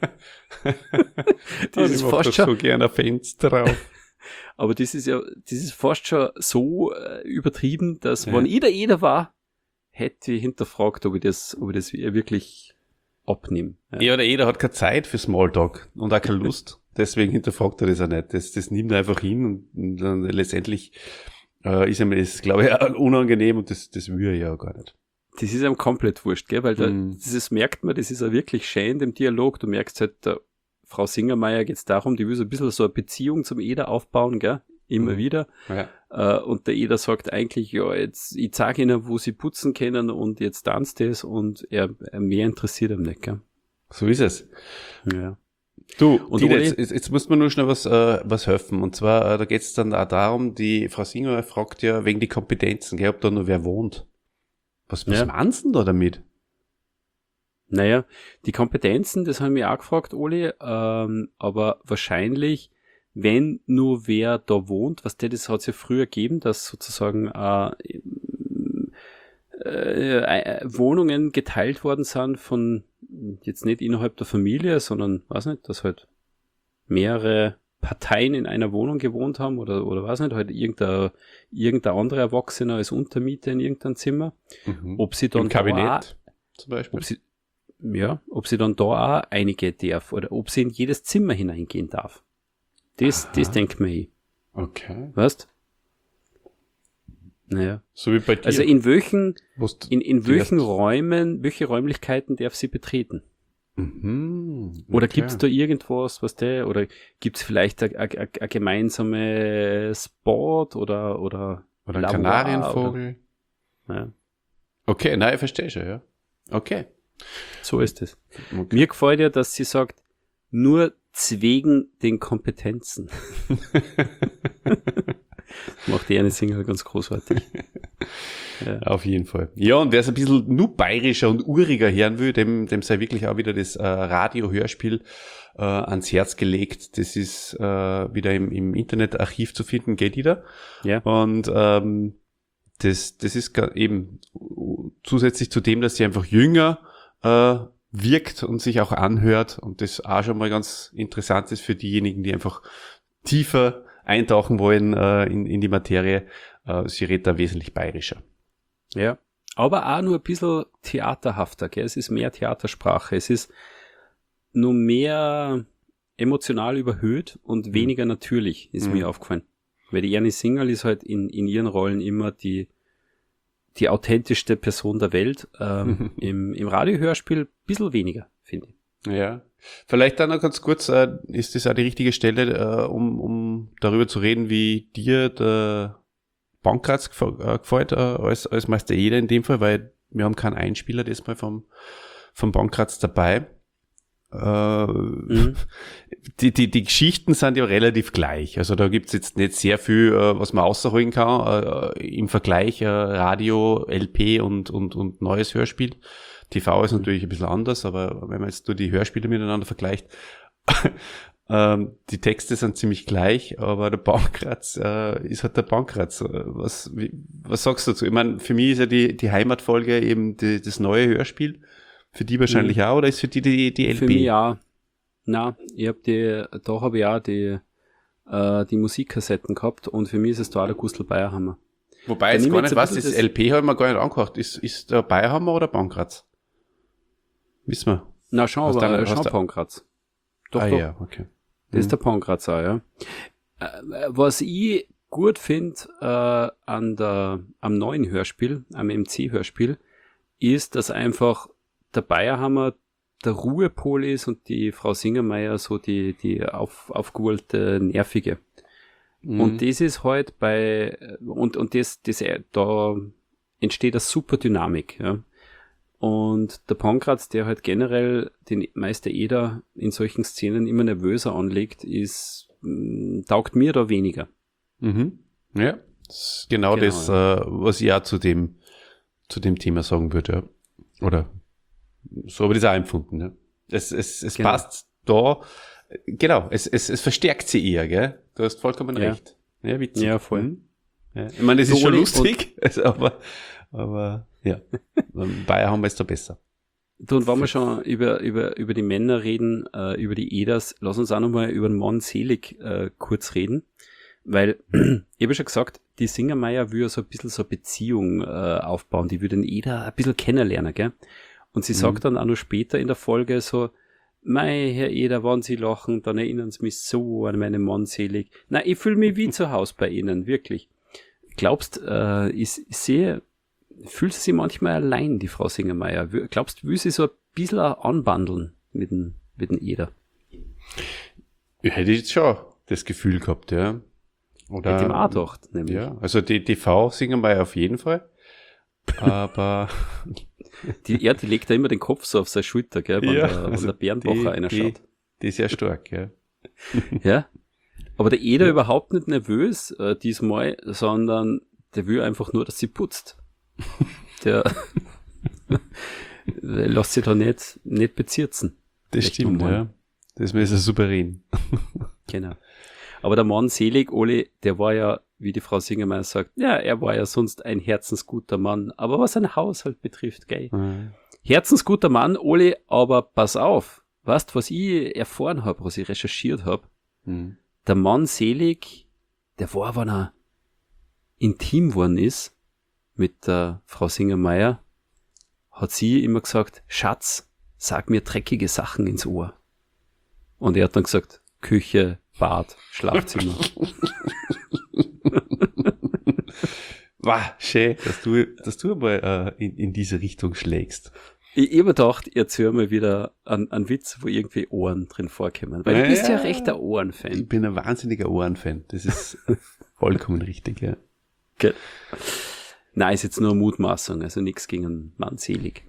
Das ist fast schon, so gerne ein Fenster drauf. aber das ist ja, das ist fast schon so äh, übertrieben, dass, Ja. wenn ich der Eder war, hätte ich hinterfragt, ob ich das, ob ich das wirklich abnehme. Ja. Ja, der Eder hat keine Zeit für Smalltalk und auch keine Lust. Deswegen hinterfragt er das auch nicht. Das, das nimmt er einfach hin, und, und dann letztendlich äh, ist ihm das, glaube ich, auch unangenehm, und das, das will er ja gar nicht. Das ist einem komplett wurscht, gell? Weil da, Mhm. das merkt man, das ist ja wirklich schön in dem Dialog. Du merkst halt, der Frau Singermeier geht's darum, die will so ein bisschen so eine Beziehung zum Eder aufbauen, gell? Immer Mhm. wieder. Ja. Äh, und der Eder sagt eigentlich, ja, jetzt, ich zeige ihnen, wo sie putzen können, und jetzt tanzt es, und er, er mehr interessiert ihm nicht, gell? So ist es. Ja. Du, Und Dieter, Oli? jetzt, jetzt, jetzt muss man nur schnell was, äh, was helfen. Und zwar, äh, da geht es dann auch darum, die Frau Singer fragt ja wegen die Kompetenzen, gell, ob da nur wer wohnt. Was, was Ja. meinst du denn da damit? Naja, die Kompetenzen, das haben wir auch gefragt, Oli, ähm, aber wahrscheinlich, wenn nur wer da wohnt, was der, das hat es ja früher gegeben, dass sozusagen äh, äh, äh, Wohnungen geteilt worden sind von, jetzt nicht innerhalb der Familie, sondern, weiß nicht, dass halt mehrere Parteien in einer Wohnung gewohnt haben, oder, oder weiß nicht, halt irgendein, irgendein anderer Erwachsener als Untermieter in irgendeinem Zimmer. Mhm. Ob sie dann Im da Kabinett zum Beispiel? ob sie, ja, ob sie dann da auch einige darf, oder ob sie in jedes Zimmer hineingehen darf. Das, Aha. das denkt man eh. Okay. Weißt? Naja. So wie bei dir. Also in welchen, wo's d- in, in die welchen erst- Räumen, welche Räumlichkeiten darf sie betreten? Mhm. Oder okay. gibt's da irgendwas, was der, oder gibt's vielleicht ein, ein, ein, ein gemeinsames Spot oder, oder, Oder ein Lavoir Kanarienvogel? Oder, ja, Okay, nein, ich verstehe schon, ja. Okay. so ist es. okay. Mir gefällt ja, dass sie sagt, nur zwegen den Kompetenzen. Macht die eine Single ganz großartig. Ja. Auf jeden Fall. Ja, und wer es ein bisschen nur bayerischer und uriger hören will, dem, dem sei wirklich auch wieder das äh, Radio-Hörspiel äh, ans Herz gelegt. Das ist äh, wieder im, im Internetarchiv zu finden, geht wieder. Ja. Und ähm, das, das ist ga- eben zusätzlich zu dem, dass sie einfach jünger äh, wirkt und sich auch anhört, und das auch schon mal ganz interessant ist für diejenigen, die einfach tiefer eintauchen wollen äh, in, in die Materie. Äh, sie redet da wesentlich bayerischer. Ja. Aber auch nur ein bisschen theaterhafter, gell? Es ist mehr Theatersprache. Es ist nur mehr emotional überhöht und weniger natürlich, ist Mhm. mir aufgefallen. Weil die Ernie Singerl ist halt in, in ihren Rollen immer die, die authentischste Person der Welt. Ähm, im, im Radiohörspiel ein bisschen weniger, finde ich. Ja, vielleicht dann noch ganz kurz, äh, ist das auch die richtige Stelle, äh, um, um darüber zu reden, wie dir der Pankratz gef- äh, gefällt, äh, als, als Meister Eder in dem Fall, weil wir haben keinen Einspieler diesmal vom, vom Pankratz dabei. Äh, Mhm. die, die, die Geschichten sind ja relativ gleich. Also da gibt's jetzt nicht sehr viel, äh, was man rausholen kann, äh, im Vergleich äh, Radio, L P und, und, und neues Hörspiel. T V ist natürlich ein bisschen anders, aber wenn man jetzt nur die Hörspiele miteinander vergleicht, ähm, die Texte sind ziemlich gleich, aber der Pankratz äh, ist halt der Pankratz. Was, wie, was sagst du dazu? Ich meine, für mich ist ja die, die Heimatfolge eben die, das neue Hörspiel. Für die wahrscheinlich Mhm. auch, oder ist für die die, die L P? Für mich auch. Na, ich hab die, da habe ich auch die, äh, die Musikkassetten gehabt und für mich ist es da auch der Gustl Bayerhammer. Wobei Da jetzt nehm gar ich nicht jetzt ein was, das, bisschen das- L P habe ich mir gar nicht angehört. Ist, ist der Bayerhammer oder Pankratz? Wissen wir. Na, schon, Hast aber du- äh, hast schon du- Pankratz. Doch, ah doch. ja, okay. Das ist der Pankratz auch, ja. Äh, was ich gut finde äh, an der, am neuen Hörspiel, am M C-Hörspiel, ist, dass einfach der Bayerhammer der Ruhepol ist und die Frau Singermeier so die, die auf, aufgeholte, nervige. Mhm. Und das ist halt bei, und, und das, das, da entsteht eine super Dynamik, ja. Und der Pankratz, der halt generell den Meister Eder in solchen Szenen immer nervöser anlegt, ist, mh, taugt mir da weniger. Mhm. Ja, das ist genau, Genau, das, äh, was ich auch zu dem, zu dem Thema sagen würde, ja. Oder so habe ich das auch empfunden, ja. Es, es, es Genau. passt da, genau, es, es, es verstärkt sie eher, gell? Du hast vollkommen Ja. recht. Ja, witzig. Ja, voll. Mhm. Ja. Ich meine, das So, ist schon Oli, lustig, also, aber, aber, ja. Beim Bayer haben wir es da besser. Du, und wenn wir schon über, über, über die Männer reden, äh, über die Eders, lass uns auch nochmal über den Mann Selig äh, kurz reden. Weil, ich habe ja schon gesagt, die Singermeier will ja so ein bisschen so eine Beziehung äh, aufbauen, die will den Eder ein bisschen kennenlernen, gell? Und sie Mhm. sagt dann auch noch später in der Folge so, mei, Herr Eder, wenn Sie lachen, dann erinnern Sie mich so an meinen Mann Selig. Na, ich fühle mich wie zu Hause bei Ihnen, wirklich. Glaubst, äh, ich, ich sehe, fühlt sie sich manchmal allein, die Frau Singermeier? W- Glaubst, will sie so ein bisschen auch anbandeln mit dem, mit dem Eder? Ich hätte jetzt schon das Gefühl gehabt, ja. Oder, Hätte ich mir auch gedacht, nämlich. ja, also die T V singen wir ja auf jeden Fall. Aber Die Erde legt da immer den Kopf so auf seine Schulter, gell, wenn, Ja, der, wenn also der Bärenbacher die- einer die- schaut. die ist ja stark, ja. Ja. Aber der Eder überhaupt nicht nervös äh, diesmal, sondern der will einfach nur, dass sie putzt. Der, der lässt sich da nicht, nicht bezirzen. Das Echt stimmt, normal. ja. Das ist ja souverän. Genau. Aber der Mann Selig, Oli, der war ja, wie die Frau Singermeier sagt, ja, er war ja sonst ein herzensguter Mann. Aber was ein Haushalt betrifft, gell. Ja. Herzensguter Mann, Oli, aber pass auf. Weißt, was ich erfahren habe, was ich recherchiert habe? Mhm. Der Mann Selig, der war, wenn er intim geworden ist mit der Frau Singermeier, hat sie immer gesagt, Schatz, sag mir dreckige Sachen ins Ohr. Und er hat dann gesagt, Küche, Bad, Schlafzimmer. Wow, schön, dass du, dass du mal äh, in, in diese Richtung schlägst. Ich ich hab mir gedacht, ich erzähl mal wieder einen, einen Witz, wo irgendwie Ohren drin vorkommen. Weil du bist ja Ja. recht der Ich Ohrenfan. bin ein wahnsinniger Ohrenfan. Das ist vollkommen richtig, ja. Gell? Nein, ist jetzt nur eine Mutmaßung, also nichts gegen einen Mann Selig.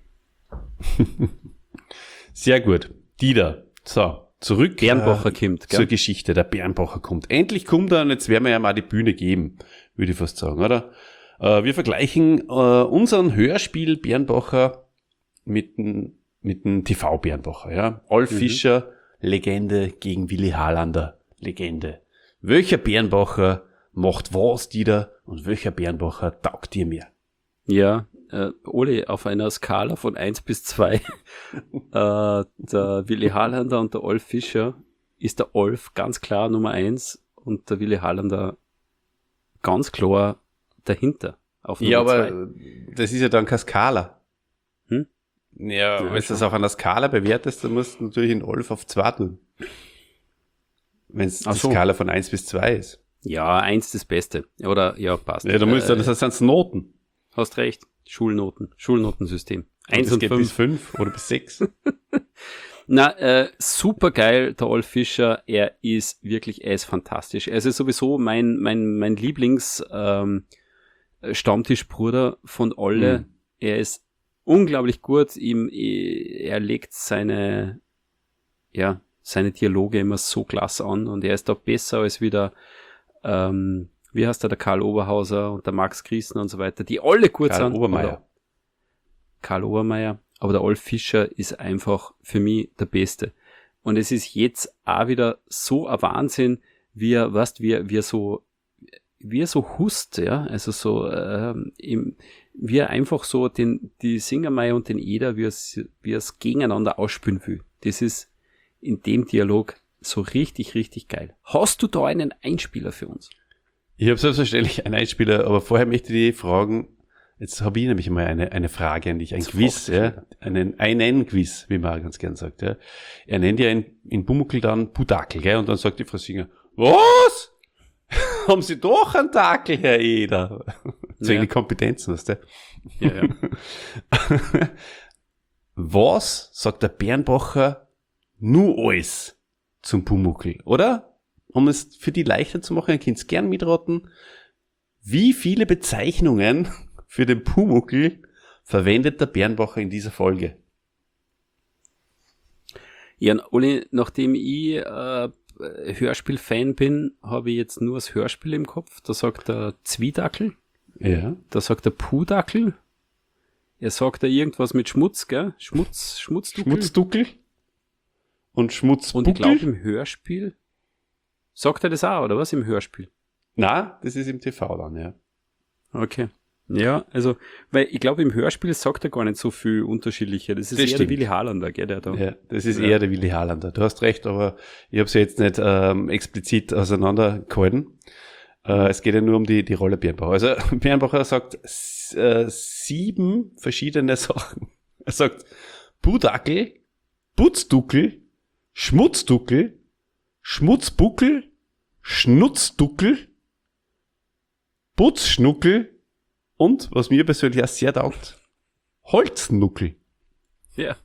Sehr gut. Dieter. So, zurück Bernbacher äh, kommt, zur gell? Geschichte. Der Bernbacher kommt. Endlich kommt er und jetzt werden wir ja mal die Bühne geben, würde ich fast sagen, oder? Äh, wir vergleichen äh, unseren Hörspiel Bernbacher mit dem mit dem T V Bernbacher, ja. Olf Mhm. Fischer, Legende gegen Willi Harlander, Legende. Welcher Bernbacher macht was, Dieter, und welcher Bernbacher taugt dir mehr? Ja, äh, Oli, auf einer Skala von eins bis zwei, äh, der Willi Harlander und der Olf Fischer ist der Olf ganz klar Nummer eins und der Willi Harlander ganz klar dahinter. Auf Nummer Ja, aber zwei. das ist ja dann keine Skala. Hm? Ja, Ja, wenn du schon. das auf einer Skala bewertest, dann musst du natürlich einen Olf auf zwei tun. Wenn es die Ach so. Skala von eins bis zwei ist. Ja, eins das Beste. Oder, ja, passt. Ja, da musst du, Äh, das sind Noten. Hast recht. Schulnoten. Schulnotensystem. Und Eins das und geht fünf. bis fünf oder bis sechs. Na, äh, super geil, der Olf Fischer. Er ist wirklich, er ist fantastisch. Er ist sowieso mein, mein, mein Lieblings, ähm, Stammtischbruder von alle. Mhm. Er ist unglaublich gut. Ihm, er legt seine, ja, seine Dialoge immer so klasse an und er ist da besser als wieder, ähm, wie heißt der, der Karl Oberhauser und der Max Griesen und so weiter, die alle gut Karl sind. Obermeier. Oder Karl Obermeier. Aber der Olf Fischer ist einfach für mich der Beste. Und es ist jetzt auch wieder so ein Wahnsinn, wie er, weißt, wie er, wie er so, wie er so hust, ja, also so, ähm, im, wie er einfach so den, die Singermeier und den Eder, wie er es, wie er es gegeneinander ausspielen will. Das ist in dem Dialog so richtig, richtig geil. Hast du da einen Einspieler für uns? Ich habe selbstverständlich einen Einspieler, aber vorher möchte ich fragen, jetzt habe ich nämlich mal eine, eine Frage an dich, ein Jetzt Quiz, fragst du ja, einen, einen Quiz, wie man auch ganz gern sagt, ja. Er nennt ja in, in Pumuckl dann Pudakel, gell, und dann sagt die Frau Singer, was? Haben Sie doch einen Dackel, Herr Eder? Deswegen Ja. die Kompetenzen, weißt du? Ja, ja. Was sagt der Bernbacher nur alles zum Pumuckl, oder? Um es für die leichter zu machen, ihr könnt es gern mitraten. Wie viele Bezeichnungen für den Pumuckl verwendet der Bernbacher in dieser Folge? Ja, Oli, nachdem ich äh, Hörspiel-Fan bin, habe ich jetzt nur das Hörspiel im Kopf. Da sagt der Zwiedackel, Ja. da sagt der Pudackel, er sagt da irgendwas mit Schmutz, gell? Schmutz, Schmutzduckel. Schmutzduckel und Und ich Schmutzbuckel. glaube im Hörspiel, sagt er das auch, oder was, im Hörspiel? Na, das ist im T V dann, ja. Okay. Ja, also, weil ich glaube, im Hörspiel sagt er gar nicht so viel unterschiedliche. Das ist Das eher stimmt. der Willi Harlander, gell, der da. Ja, das ist Ja. eher der Willi Harlander. Du hast recht, aber ich habe es ja jetzt nicht ähm, explizit auseinandergehalten. Äh, es geht ja nur um die, die Rolle Bernbacher. Also Bernbacher sagt s- äh, sieben verschiedene Sachen. Er sagt Pudackel, Putzduckel, Schmutzduckel, Schmutzbuckel, Schnutzduckel, Putzschnuckel und, was mir persönlich auch sehr taugt, Holznuckel. Ja.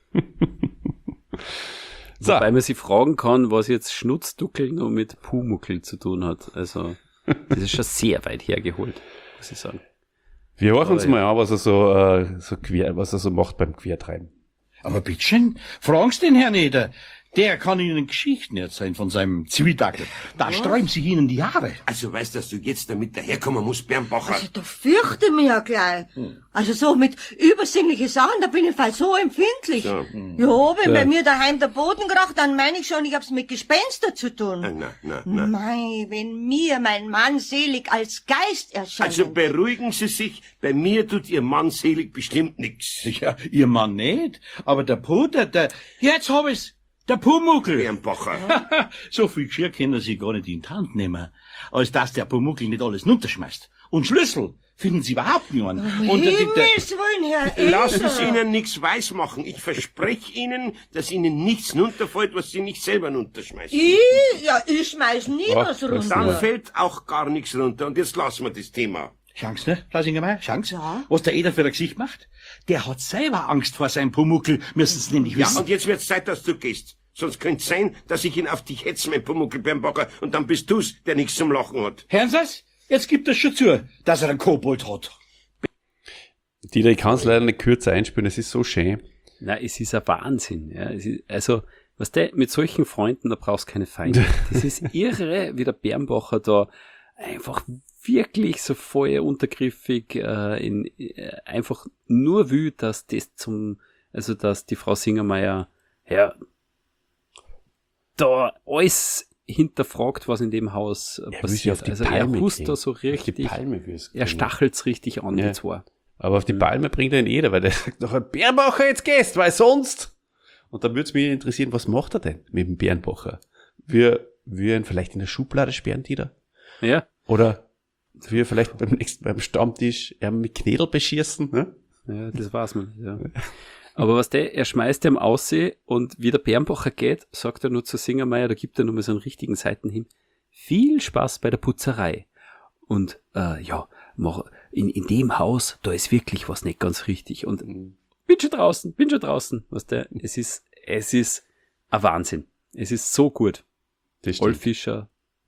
So. Wobei man sich fragen kann, was jetzt Schnutzduckel nur mit Pumuckl zu tun hat. Also, das ist schon sehr weit hergeholt, muss ich sagen. Wir hören uns Aber mal an, was er so, äh, so quer, was er so macht beim Quertreiben. Aber bitteschön, fragen Sie den Herrn Eder. Der kann Ihnen Geschichten erzählen von seinem Zwiedackel. Da sträuben sich Ihnen die Haare. Also weißt, dass du jetzt damit daherkommen musst, Bernbacher. Also, da fürchte mich ja gleich. Also, so mit übersinnlichen Sachen, da bin ich fall so empfindlich. So. Ja, wenn Ja. bei mir daheim der Boden kracht, dann meine ich schon, ich hab's mit Gespenster zu tun. Na, na, na, na. Mei, wenn mir mein Mann selig als Geist erscheint. Also beruhigen Sie sich, bei mir tut Ihr Mann selig bestimmt nix. Ja, Ihr Mann nicht, aber der Puder, der... Jetzt hab ich's. Der Pumuckl. Bernbacher. So viel Geschirr können Sie gar nicht in die Hand nehmen, als dass der Pumuckl nicht alles runterschmeißt. Und Schlüssel finden Sie überhaupt nicht an. Um Und der, der, Himmels Willen, Herr Eder. Lassen Sie Ihnen nichts weismachen. Ich verspreche Ihnen, dass Ihnen nichts runterfällt, was Sie nicht selber runterschmeißen. Ich? Ja, ich schmeiß nie Ach, was das runter. Dann fällt auch gar nichts runter. Und jetzt lassen wir das Thema. Schauen Sie, ne, Blasinger Schauen Sie, Ja. was der Eder für ein Gesicht macht? Der hat selber Angst vor seinem Pumuckl, müssen Sie nämlich Ja, wissen. und jetzt wird's Zeit, dass du gehst. Sonst könnte es sein, dass ich ihn auf dich hetze, mein Pumuckl Bernbacher, und dann bist du's, der nichts zum Lachen hat. Hören Sie's? Jetzt gibt es schon zu, dass er einen Kobold hat. Dieter, ich kann es leider nicht kürzer einspielen, es ist so schön. Na, es ist ein Wahnsinn. Ja. Es ist, also, was der mit solchen Freunden, da brauchst du keine Feinde. Das ist irre, wie der Bernbacher da einfach wirklich so voll untergriffig äh, in, äh, einfach nur will, dass das zum, also dass die Frau Singermeier ja, da alles hinterfragt, was in dem Haus äh, Er will sie passiert. auf die Also Palme er hust kriegen. da so Auf die richtig, Palme will's er kriegen. stachelt's richtig an, Ja. die zwei. Aber auf die Palme bringt er ihn jeder, weil der sagt doch, Bernbacher, jetzt gehst, weil sonst. Und da würde es mich interessieren, was macht er denn mit dem Bernbacher? Wir, wir ihn vielleicht in der Schublade sperren, Dieter? Ja, Oder wir vielleicht beim nächsten, beim Stammtisch er mit Knädel beschießen, ne? ja, das weiß man nicht, ja. Aber was der, er schmeißt ihm aussehen und wie der Bernbacher geht, sagt er nur zu Singermeier, da gibt er nur mal so einen richtigen Seitenhieb. Viel Spaß bei der Putzerei. Und äh, ja, mach, in, in dem Haus, da ist wirklich was nicht ganz richtig. Und bin schon draußen, bin schon draußen. Was der, es ist, es ist ein Wahnsinn. Es ist so gut. Das Olf Fischer,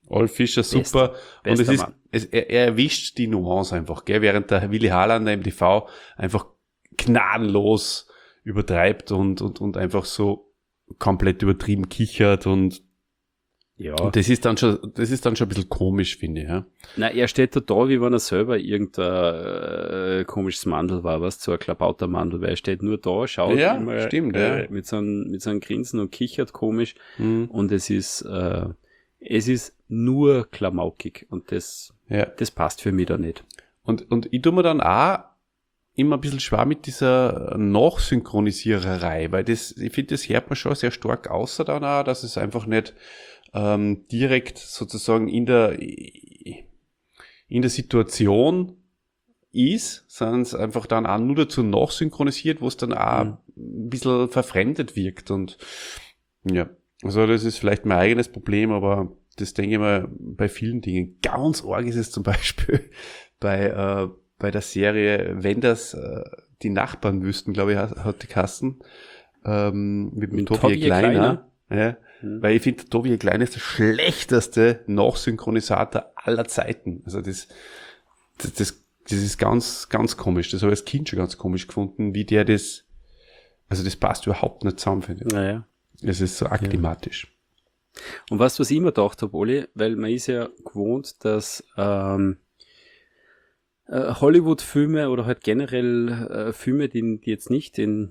Olf Fischer, super. Bester Und es ist, Mann. es, er, er erwischt die Nuance einfach, gell, während der Willi Harlander im T V einfach gnadenlos übertreibt und, und, und einfach so komplett übertrieben kichert und, Ja. und das ist dann schon, das ist dann schon ein bisschen komisch, finde ich, ja. Na, er steht da da, wie wenn er selber irgendein äh, komisches Mandel war, was so ein klabauter Mandel, weil er steht nur da, schaut Ja, immer, stimmt, äh, ja. mit so einem, mit so einem Grinsen und kichert komisch Mhm. und es ist, äh, es ist nur klamaukig und das, Ja. das passt für mich da nicht. Und, und ich tue mir dann auch immer ein bisschen schwer mit dieser Nachsynchronisiererei, weil das, ich finde, das hört man schon sehr stark außer dann auch, dass es einfach nicht ähm, direkt sozusagen in der, in der Situation ist, sondern es einfach dann auch nur dazu nachsynchronisiert, wo es dann auch Mhm. ein bisschen verfremdet wirkt und ja, also das ist vielleicht mein eigenes Problem, aber das denke ich mal bei vielen Dingen. Ganz arg ist es zum Beispiel bei, äh, bei der Serie, wenn das äh, die Nachbarn wüssten, glaube ich, hat hat die Kassen, ähm, mit dem Mit Tobi Tobi Kleiner. Kleiner. Ja, Mhm. weil ich finde, Tobi Kleiner ist der schlechteste Nachsynchronisator aller Zeiten. Also das, das, das, das ist ganz, ganz komisch. Das habe ich als Kind schon ganz komisch gefunden, wie der das, also das passt überhaupt nicht zusammen, finde ich. Naja. Es ist so aklimatisch. Und weißt du, was ich immer gedacht habe, Oli? Weil man ist ja gewohnt, dass ähm, äh, Hollywood-Filme oder halt generell äh, Filme, die, die jetzt nicht in,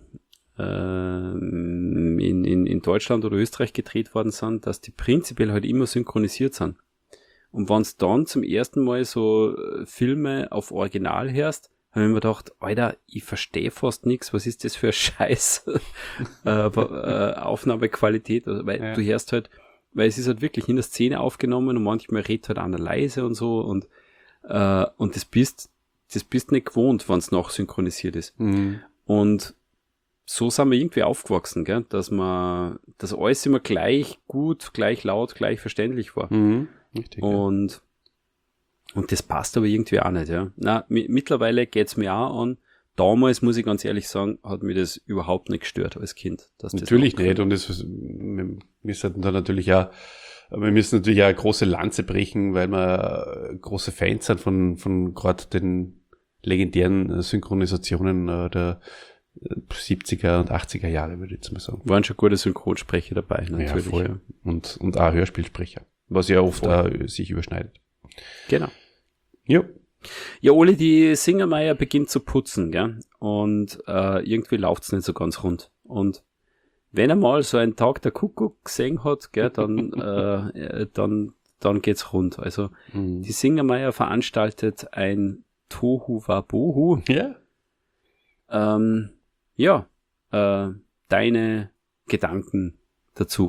ähm, in, in, in Deutschland oder Österreich gedreht worden sind, dass die prinzipiell halt immer synchronisiert sind. Und wenn es dann zum ersten Mal so äh, Filme auf Original hörst, habe ich mir gedacht, Alter, ich verstehe fast nichts, was ist das für ein Scheiß äh, äh, Aufnahmequalität, also, weil Ja. du hörst halt, weil es ist halt wirklich in der Szene aufgenommen und manchmal redet halt einer leise und so und äh, und das bist das bist nicht gewohnt, wenn es noch synchronisiert ist. Mhm. Und so sind wir irgendwie aufgewachsen, gell? Dass man, dass alles immer gleich gut, gleich laut, gleich verständlich war. Mhm. Richtig. Ja. Und, und das passt aber irgendwie auch nicht, ja. Na, mi- mittlerweile geht's mir auch an. Damals, muss ich ganz ehrlich sagen, hat mir das überhaupt nicht gestört als Kind. Dass das Natürlich ankommt. nicht. Und das, wir wir sollten da natürlich auch, wir müssen natürlich auch eine große Lanze brechen, weil wir äh, große Fans sind von, von gerade den legendären äh, Synchronisationen äh, der äh, siebziger und achtziger Jahre, würde ich jetzt mal sagen. Waren schon gute Synchronsprecher dabei, natürlich. Ja, voll. Und, und auch Hörspielsprecher, was ja oft auch sich überschneidet. Genau. Ja. Ja, Oli, die Singermeier beginnt zu putzen, gell? Und äh, irgendwie läuft's nicht so ganz rund. Und wenn er mal so einen Tag der Kuckuck gesehen hat, gell, dann, äh, äh, dann, dann geht's rund. Also Mhm. die Singermeier veranstaltet ein Tohu Wabohu. Ja. Ähm, ja, äh, deine Gedanken dazu.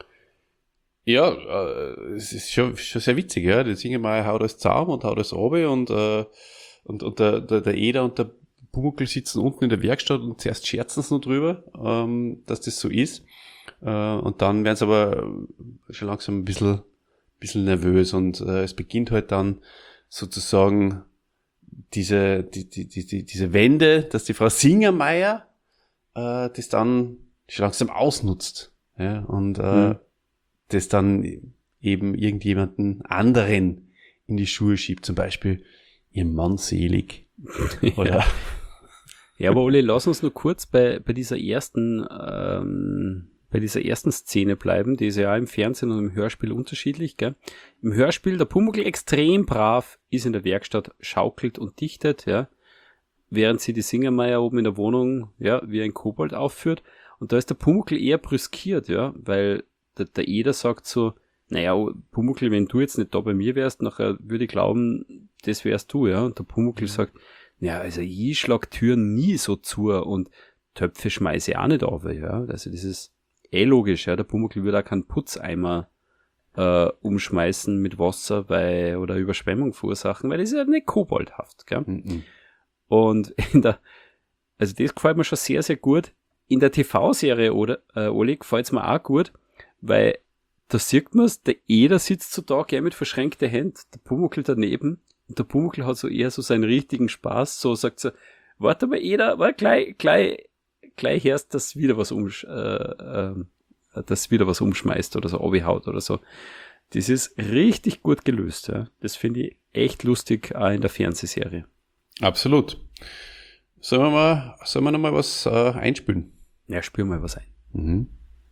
Ja, äh, es ist schon, schon sehr witzig, ja. Die singen mal, haut das zusammen und haut das runter und, äh, und, und der, der, der Eder und der Pumuckl sitzen unten in der Werkstatt und zuerst scherzen sie nur drüber, ähm, dass das so ist. Äh, und dann werden sie aber schon langsam ein bisschen, bisschen nervös und äh, es beginnt halt dann sozusagen diese, die, die, die, die, diese Wende, dass die Frau Singermeier äh, das dann schon langsam ausnutzt. Ja, und äh, Mhm. das dann eben irgendjemanden anderen in die Schuhe schiebt, zum Beispiel ihr Mann selig. Oder Ja, aber Oli, lass uns nur kurz bei, bei dieser ersten, ähm, bei dieser ersten Szene bleiben. Die ist ja auch im Fernsehen und im Hörspiel unterschiedlich, gell? Im Hörspiel der Pumuckl extrem brav, ist in der Werkstatt, schaukelt und dichtet, ja. Während sie die Singermeier oben in der Wohnung, ja, wie ein Kobold aufführt. Und da ist der Pumuckl eher brüskiert, ja, weil der, der Eder sagt so, naja, Pumuckl, wenn du jetzt nicht da bei mir wärst, nachher würde ich glauben, das wärst du, ja. Und der Pumuckl sagt, ja, also ich schlag Türen nie so zu und Töpfe schmeiße ich auch nicht auf, ja. Also das ist eh logisch, ja. Der Pumuckl würde auch keinen Putzeimer äh, umschmeißen mit Wasser weil, oder Überschwemmung verursachen, weil das ist ja nicht koboldhaft, gell. Mhm. Und in der, also das gefällt mir schon sehr, sehr gut. In der T V-Serie, oder, äh, Oli, gefällt's mir auch gut, weil da sieht man's, der Eder sitzt so da, gell, mit verschränkten Händen, der Pumuckl daneben, und der Pumuckl hat so eher so seinen richtigen Spaß, so sagt so, warte mal, Eder, warte, gleich, gleich, gleich erst, dass wieder was umsch, äh, äh, dass wieder was umschmeißt oder so, abhaut oder so. Das ist richtig gut gelöst. Ja. Das finde ich echt lustig, auch in der Fernsehserie. Absolut. Sollen wir mal, sollen wir noch mal was äh, einspülen? Ja, spür mal was ein. Mhm.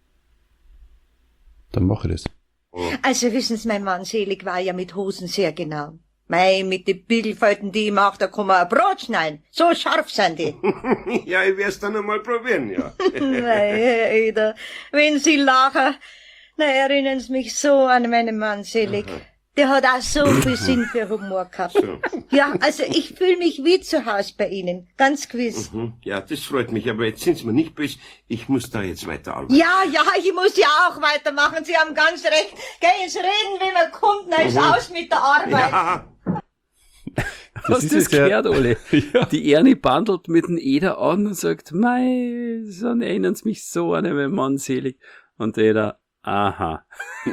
Dann mache ich das. Also wissen Sie, mein Mann Selig war ja mit Hosen sehr genau. Mei, mit den Bügelfalten, die ich mache, da kann man ein Brot schneiden. So scharf sind die. Ja, ich werd's dann einmal probieren, ja. Mei, Herr Eder, wenn Sie lachen, na erinnern Sie mich so an meinen Mann Selig. Der hat auch so viel Sinn für Humor gehabt. So. Ja, also ich fühle mich wie zu Hause bei Ihnen, ganz gewiss. Hm, Ja, das freut mich, aber jetzt sind Sie mir nicht böse. Ich muss da jetzt weiterarbeiten. Ja, ja, ich muss ja auch weitermachen. Sie haben ganz recht. Geh ins Reden, wenn man kommt, dann ist aus mit der Arbeit. Ja, Hast du das gehört, Ole? Ja. Die Ernie bandelt mit dem Eder an und sagt, mei, so erinnern Sie mich so an meinen Mann Selig. Und der Eder, aha.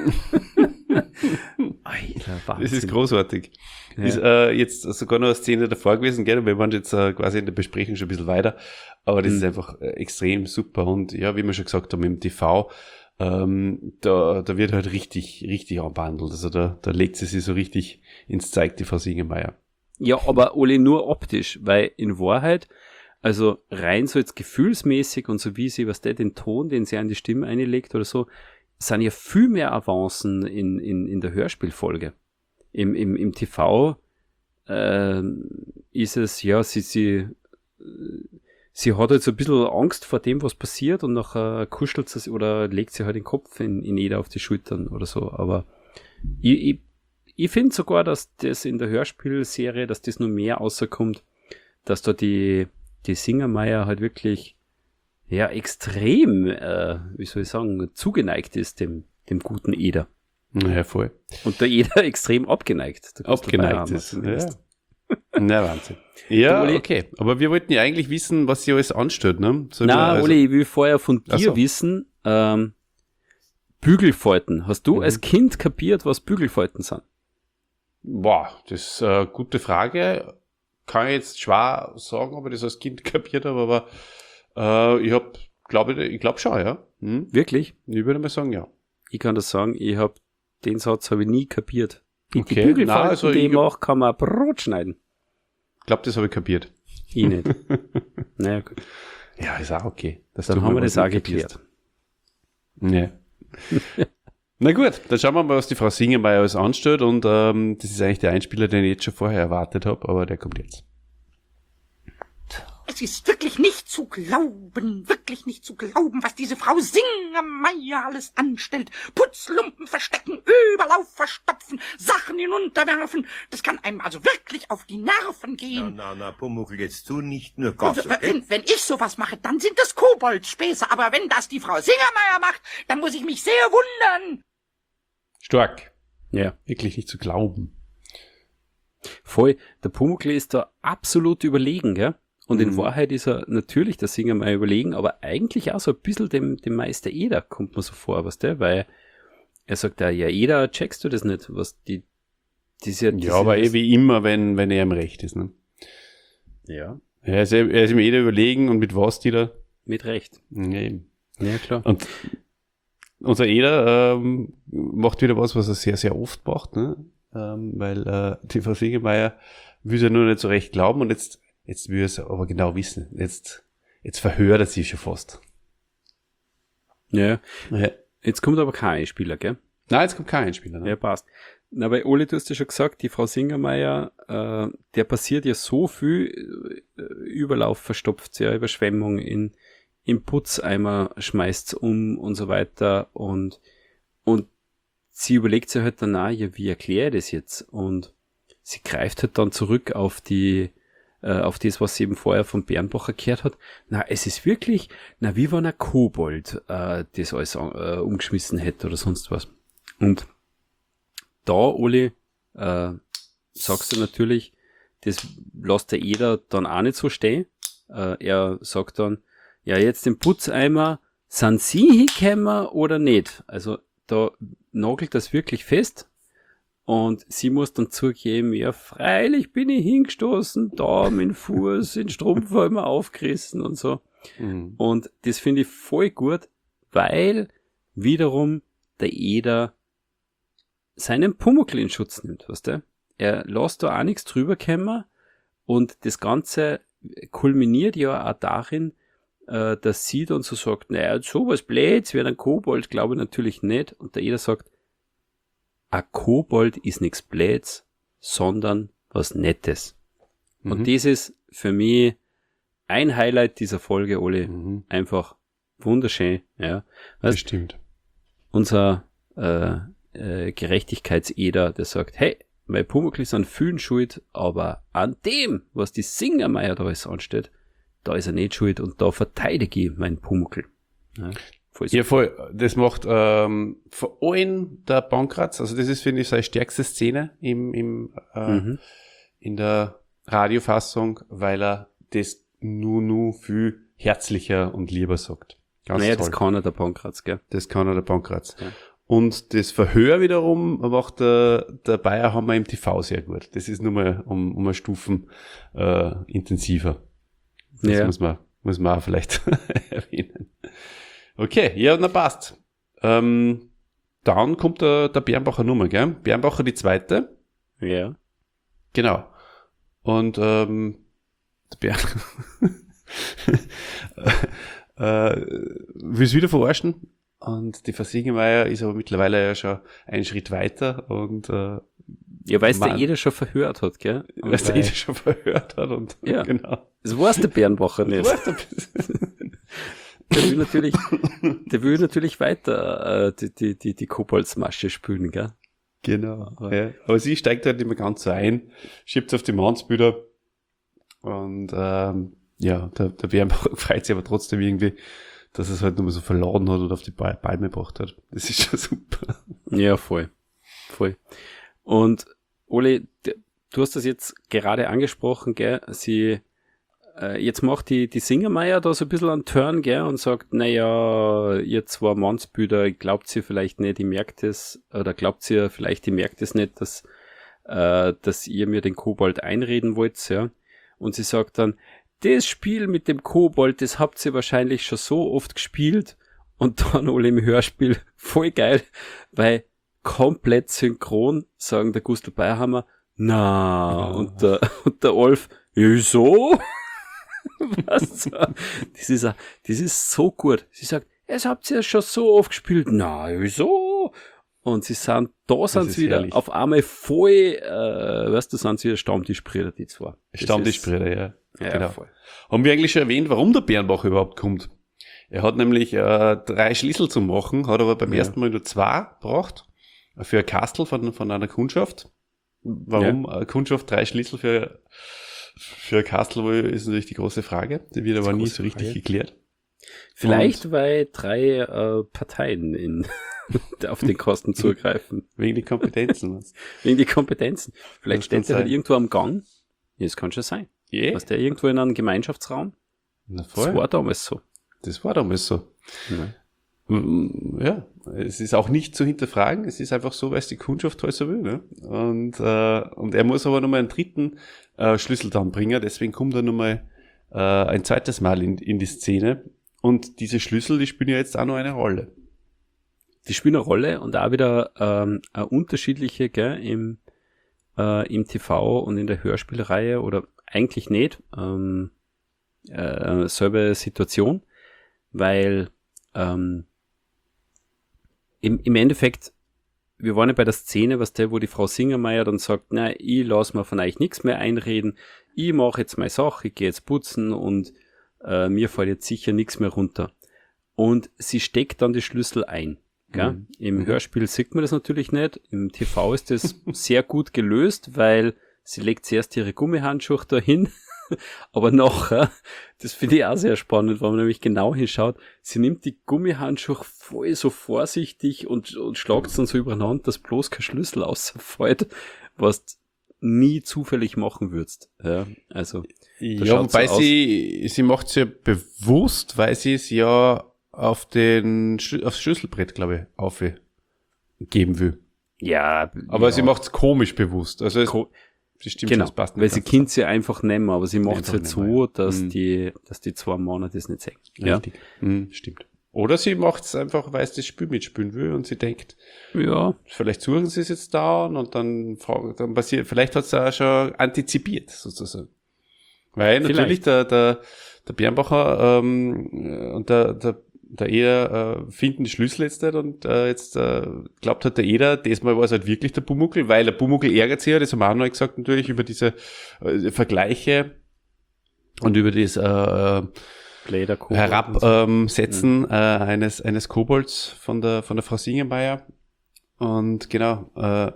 Alter, Wahnsinn. Das ist großartig. Ja. Ist äh, jetzt sogar noch eine Szene davor gewesen, gell? Wir waren jetzt äh, quasi in der Besprechung schon ein bisschen weiter, aber das Mhm. ist einfach äh, extrem super und ja, wie wir schon gesagt haben, im T V, ähm, da, da wird halt richtig, richtig anbehandelt. Also da, da legt sie sich so richtig ins Zeug, die Frau Singemeier. Ja, aber Ole nur optisch, weil in Wahrheit, also rein so jetzt gefühlsmäßig und so wie sie, was der den Ton, den sie an die Stimme einlegt oder so, sind ja viel mehr Avancen in, in, in der Hörspielfolge. Im, im, im T V äh, ist es, ja, sie, sie, sie hat halt so ein bisschen Angst vor dem, was passiert und nachher kuschelt sie oder legt sie halt den Kopf in, in jeder auf die Schultern oder so. Aber ich, ich, ich finde sogar, dass das in der Hörspielserie, dass das nur mehr rauskommt, dass da die, die Singermeier halt wirklich ja extrem, äh, wie soll ich sagen, zugeneigt ist dem, dem guten Eder. Naja, voll. Und der Eder extrem abgeneigt. Der Christoph Abgeneigt Bauer ist. Ja. zumindest. Na, Wahnsinn. Ja, Oli- okay. Aber wir wollten ja eigentlich wissen, was sie alles anstellt, ne? Sollen wir Na, also- Oli, ich will vorher von dir Ach so. wissen, ähm, Bügelfalten. Hast du Mhm. als Kind kapiert, was Bügelfalten sind? Boah, das ist eine gute Frage. Kann ich jetzt schwer sagen, ob ich das als Kind kapiert habe, aber äh, ich hab, glaube ich, glaube schon, ja. Hm? Wirklich? Ich würde mal sagen, ja. Ich kann das sagen, ich habe den Satz habe ich nie kapiert. Die, Okay, die Bügelfalten, na, also die ich ich- mache, kann man Brot schneiden. Ich glaube, das habe ich kapiert. Ich nicht. Naja, gut. Ja, ist auch okay. Dass Dann du haben mal wir was das auch nicht geklärt. kapierst. Nee. Na gut, dann schauen wir mal, was die Frau Singemeier alles anstellt und ähm, das ist eigentlich der Einspieler, den ich jetzt schon vorher erwartet habe, aber der kommt jetzt. Es ist wirklich nicht zu glauben, wirklich nicht zu glauben, was diese Frau Singemeier alles anstellt. Putzlumpen verstecken, Überlauf verstopfen, Sachen hinunterwerfen. Das kann einem also wirklich auf die Nerven Na, gehen. na, na, Pumuckl, jetzt tu nicht nur Und Gas, okay? wenn, wenn ich sowas mache, dann sind das Koboldspäße. Aber wenn das die Frau Singemeier macht, dann muss ich mich sehr wundern. Stark. Ja. Wirklich nicht zu glauben. Voll. Der Pumuckl ist da absolut überlegen, gell? Und in Mhm. Wahrheit ist er natürlich der Singer mal überlegen, aber eigentlich auch so ein bisschen dem, dem Meister Eder kommt mir so vor, was der, weil er sagt, ja, ja, Eder, checkst du das nicht, was die, diese, diese Ja, aber eh wie immer, wenn, wenn er im Recht ist. Ne? ja, Er ist, er ist ihm jeder überlegen und mit was die da. mit Recht. Ja, eben. Ja, klar. Und unser Eder ähm, macht wieder was, was er sehr, sehr oft macht, ne? ähm, weil äh, die Frau Singemeier will es ja nur nicht so recht glauben und jetzt, jetzt will er es aber genau wissen. Jetzt, jetzt verhört er sie schon fast. Ja. Ja. Jetzt kommt aber kein Einspieler, gell? Nein, jetzt kommt kein Einspieler. Ne? Ja, passt. Na, bei Oli, du hast ja schon gesagt, die Frau Singermeier, äh, der passiert ja so viel, äh, Überlauf verstopft sie ja, Überschwemmung in, im Putzeimer schmeißt um und so weiter und, und sie überlegt sich halt danach, ja, wie erkläre ich das jetzt? Und sie greift halt dann zurück auf die, äh, auf das, was sie eben vorher von Bernbacher gehört hat. Na, es ist wirklich, na, wie wenn ein Kobold, äh, das alles äh, umgeschmissen hätte oder sonst was. Und da, Oli, äh, sagst du natürlich, das lässt der Eder dann auch nicht so stehen. Äh, er sagt dann, ja, jetzt den Putzeimer, sind Sie hingekommen oder nicht? Also da nagelt das wirklich fest. Und sie muss dann zugeben, ja, freilich bin ich hingestoßen, da mit dem Fuß, den Strumpf war immer aufgerissen und so. Mhm. Und das finde ich voll gut, weil wiederum der Eder seinen Pumuckl in Schutz nimmt, weißt du? Er lässt da auch nichts drüber kommen und das Ganze kulminiert ja auch darin, äh, dass sie dann so sagt, naja, sowas Blöds wie ein Kobold, glaube ich natürlich nicht. Und der Eder sagt, ein Kobold ist nichts Blöds, sondern was Nettes. Mhm. Und das ist für mich ein Highlight dieser Folge, Oli. Mhm. Einfach wunderschön, ja. Weißt, Bestimmt. unser äh, äh, Gerechtigkeitseder, der sagt, hey, mein Pumuckl ist an vielen schuld, aber an dem, was die Singermeier da alles ansteht, da ist er nicht schuld und da verteidige ich meinen Pumuckl. Ja, voll Ja, voll. Das macht ähm, vor allem der Pankratz, also das ist, finde ich, seine stärkste Szene im, im, äh, Mhm. in der Radiofassung, weil er das nur, nur viel herzlicher und lieber sagt. Ganz Naja, toll. das kann er, der Pankratz, gell? Das kann er, der Pankratz. Ja. Und das Verhör wiederum macht der, der Bayerhammer im T V sehr gut. Das ist nur mal um, um eine Stufen äh, intensiver. Das Ja. muss man, muss man auch vielleicht erwähnen. Okay, ja, na passt. Ähm, dann kommt der, der Bernbacher Nummer, gell? Bernbacher die zweite. Ja. Genau. Und ähm, der Bern äh, will es wieder verarschen. Und die Frau Singemeier ist aber mittlerweile ja schon einen Schritt weiter und äh, Ja, weil es der Mann. Eder schon verhört hat, gell? Und was der weil- eh schon verhört hat und Ja. genau. Das weiß der Bernbacher nicht. Der will natürlich, der will natürlich weiter äh, die, die, die, die Koboldsmasche spielen, gell? Genau. Ja. Aber sie steigt halt nicht mehr ganz so ein, schiebt auf die Mannsbilder und ähm, ja, der, der Bernbacher freut sich aber trotzdem irgendwie, dass er es halt nochmal so verladen hat oder auf die Ba- Palme gebracht hat. Das ist schon super. Ja, voll. Voll. Und Ole, d- du hast das jetzt gerade angesprochen, gell? Sie, äh, jetzt macht die, die Singermeier da so ein bisschen einen Turn, gell? Und sagt, naja, ihr zwei Mannsbilder, glaubt ihr vielleicht nicht, ich merkt es, oder glaubt ihr vielleicht, ich merkt es nicht, dass, äh, dass ihr mir den Kobold einreden wollt, ja? Und sie sagt dann, das Spiel mit dem Kobold, das habt ihr wahrscheinlich schon so oft gespielt. Und dann Ole im Hörspiel, voll geil, weil komplett synchron sagen der Gustl Bayerhammer, na, Ja. und der, und der Olf, wieso? Was? Das ist, a- das ist so gut. Sie sagt, es habt ihr schon so oft gespielt, na, wieso? Und sie sind, da sind ist sie wieder herrlich. auf einmal voll, äh, weißt du, sind sie wieder Stammtischbrüder, die zwei. Das Stammtischbrüder, ja. ist- Ja, Genau. voll. Haben wir eigentlich schon erwähnt, warum der Bernbach überhaupt kommt? Er hat nämlich äh, drei Schlüssel zu machen, hat aber beim Ja. ersten Mal nur zwei gebraucht. Für ein Kastel von, von einer Kundschaft. Warum eine Kundschaft drei Schlüssel für, für ein Kastel wohl, ist natürlich die große Frage. Die wird aber nie große so richtig Frage. geklärt. Vielleicht, weil drei äh, Parteien in, auf den Kosten zugreifen. Wegen die Kompetenzen. was? Wegen die Kompetenzen. Vielleicht Das steht kann der halt sein. irgendwo am Gang. Ja, das kann schon sein. Je? Was der irgendwo in einem Gemeinschaftsraum? Na Das voll. war damals so. Das war damals so. Ja. Mm, Ja, es ist auch nicht zu hinterfragen. Es ist einfach so, weil es die Kundschaft halt so will. Ne? Und, äh, und er muss aber nochmal einen dritten äh, Schlüssel dann bringen. Deswegen kommt er nochmal äh, ein zweites Mal in, in die Szene. Und diese Schlüssel, die spielen ja jetzt auch noch eine Rolle. Die spielen eine Rolle und auch wieder ähm, eine unterschiedliche, gell, im, äh, im T V und in der Hörspielreihe oder eigentlich nicht. Ähm, äh, selbe Situation, weil ähm, im, im Endeffekt, wir waren ja bei der Szene, was der, wo die Frau Singermeier dann sagt, na, ich lass mir von euch nichts mehr einreden, ich mache jetzt meine Sache, ich gehe jetzt putzen und äh, mir fällt jetzt sicher nichts mehr runter. Und sie steckt dann die Schlüssel ein. Gell? Mhm. Im Hörspiel sieht man das natürlich nicht, im T V ist das sehr gut gelöst, weil sie legt zuerst ihre Gummihandschuhe dahin, aber nachher, das finde ich auch sehr spannend, weil man nämlich genau hinschaut, sie nimmt die Gummihandschuhe voll so vorsichtig und, und schlagt es dann so übereinander, dass bloß kein Schlüssel rausfällt, was du nie zufällig machen würdest. Ja, also, Ja, schaut's wobei so aus. sie, sie macht es ja bewusst, weil sie es ja auf den, Schlü- aufs Schlüsselbrett, glaube ich, aufgeben will. ja. Aber ja, sie macht es komisch bewusst. Also es, ko- das stimmt genau, schon, das passt nicht weil sie ganz. Kind sie einfach nehmen, aber sie macht es Einfach halt nehmen, so, ja. dass Mhm. die, dass die zwei Männer das nicht sehen. Ja. Richtig. Mhm, stimmt. Oder sie macht es einfach, weil sie das Spiel mitspielen will und sie denkt, Ja, vielleicht suchen sie es jetzt da und dann, fra- dann passiert, vielleicht hat sie auch schon antizipiert, sozusagen. Weil natürlich der, der, der Bernbacher ähm, äh, und der, der, der Eder äh, finden die Schlüssel jetzt nicht und äh, jetzt äh, glaubt halt der Eder, diesmal war es halt wirklich der Pumuckl, weil der Pumuckl ärgert sich ja, das haben wir auch noch gesagt natürlich, über diese äh, Vergleiche und über das äh, Bläder, Kobold und so. Herabsetzen äh, eines eines Kobolds von der von der Frau Singermeier und genau äh,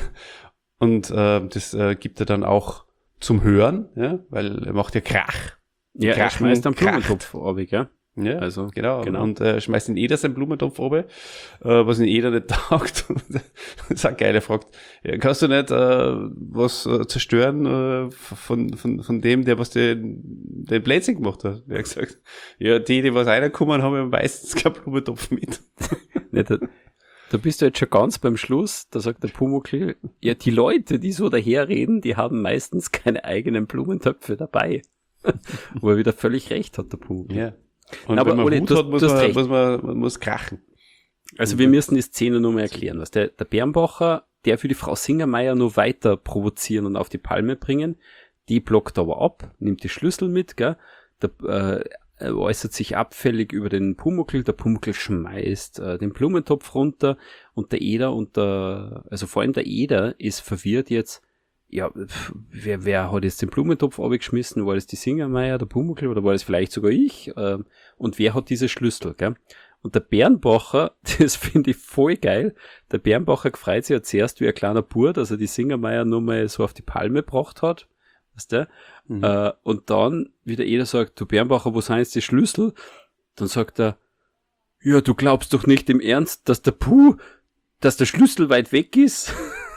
und äh, das äh, gibt er dann auch zum Hören, ja, weil er macht ja Krach. Ja, er Krachen, schmeißt einen kracht. Blumentopf runter, gell? Ja, Also, genau. genau. Und äh, schmeißt in Eder seinen Blumentopf runter, äh, was in Eder nicht taugt. Das ist auch geil, er fragt, ja, kannst du nicht äh, was äh, zerstören äh, von, von, von dem, der was den, den Blödsinn gemacht hat? Er hat gesagt, ja, die, die was reinkommen, haben ja meistens keinen Blumentopf mit. Ne, da, da bist du jetzt schon ganz beim Schluss, da sagt der Pumuckl, ja, die Leute, die so daherreden, die haben meistens keine eigenen Blumentöpfe dabei. Wo er wieder völlig recht hat, der Pumuckl. Ja. Und Na, aber wenn man Oli, Wut du- hat, muss du hast man, recht. muss man, man muss krachen. Also wir müssen die Szene nur mal erklären. Was der, der Bernbacher, der für die Frau Singermeier nur weiter provozieren und auf die Palme bringen, die blockt aber ab, nimmt die Schlüssel mit, gell? Der, äh, er äußert sich abfällig über den Pumuckl, der Pumuckl schmeißt äh, den Blumentopf runter und der Eder und der, also vor allem der Eder ist verwirrt jetzt, ja, pf, wer, wer hat jetzt den Blumentopf abgeschmissen? War das die Singermeier, der Pumuckl oder war das vielleicht sogar ich? Ähm, und wer hat diese Schlüssel, gell? Und der Bernbacher, das finde ich voll geil, der Bernbacher gefreut sich ja zuerst wie ein kleiner Bur, dass er die Singermeier nur mal so auf die Palme gebracht hat, weißt du? Mhm. Äh, und dann, wie der Eder sagt, du Bernbacher, wo sind jetzt die Schlüssel? Dann sagt er, ja, du glaubst doch nicht im Ernst, dass der Puh, dass der Schlüssel weit weg ist?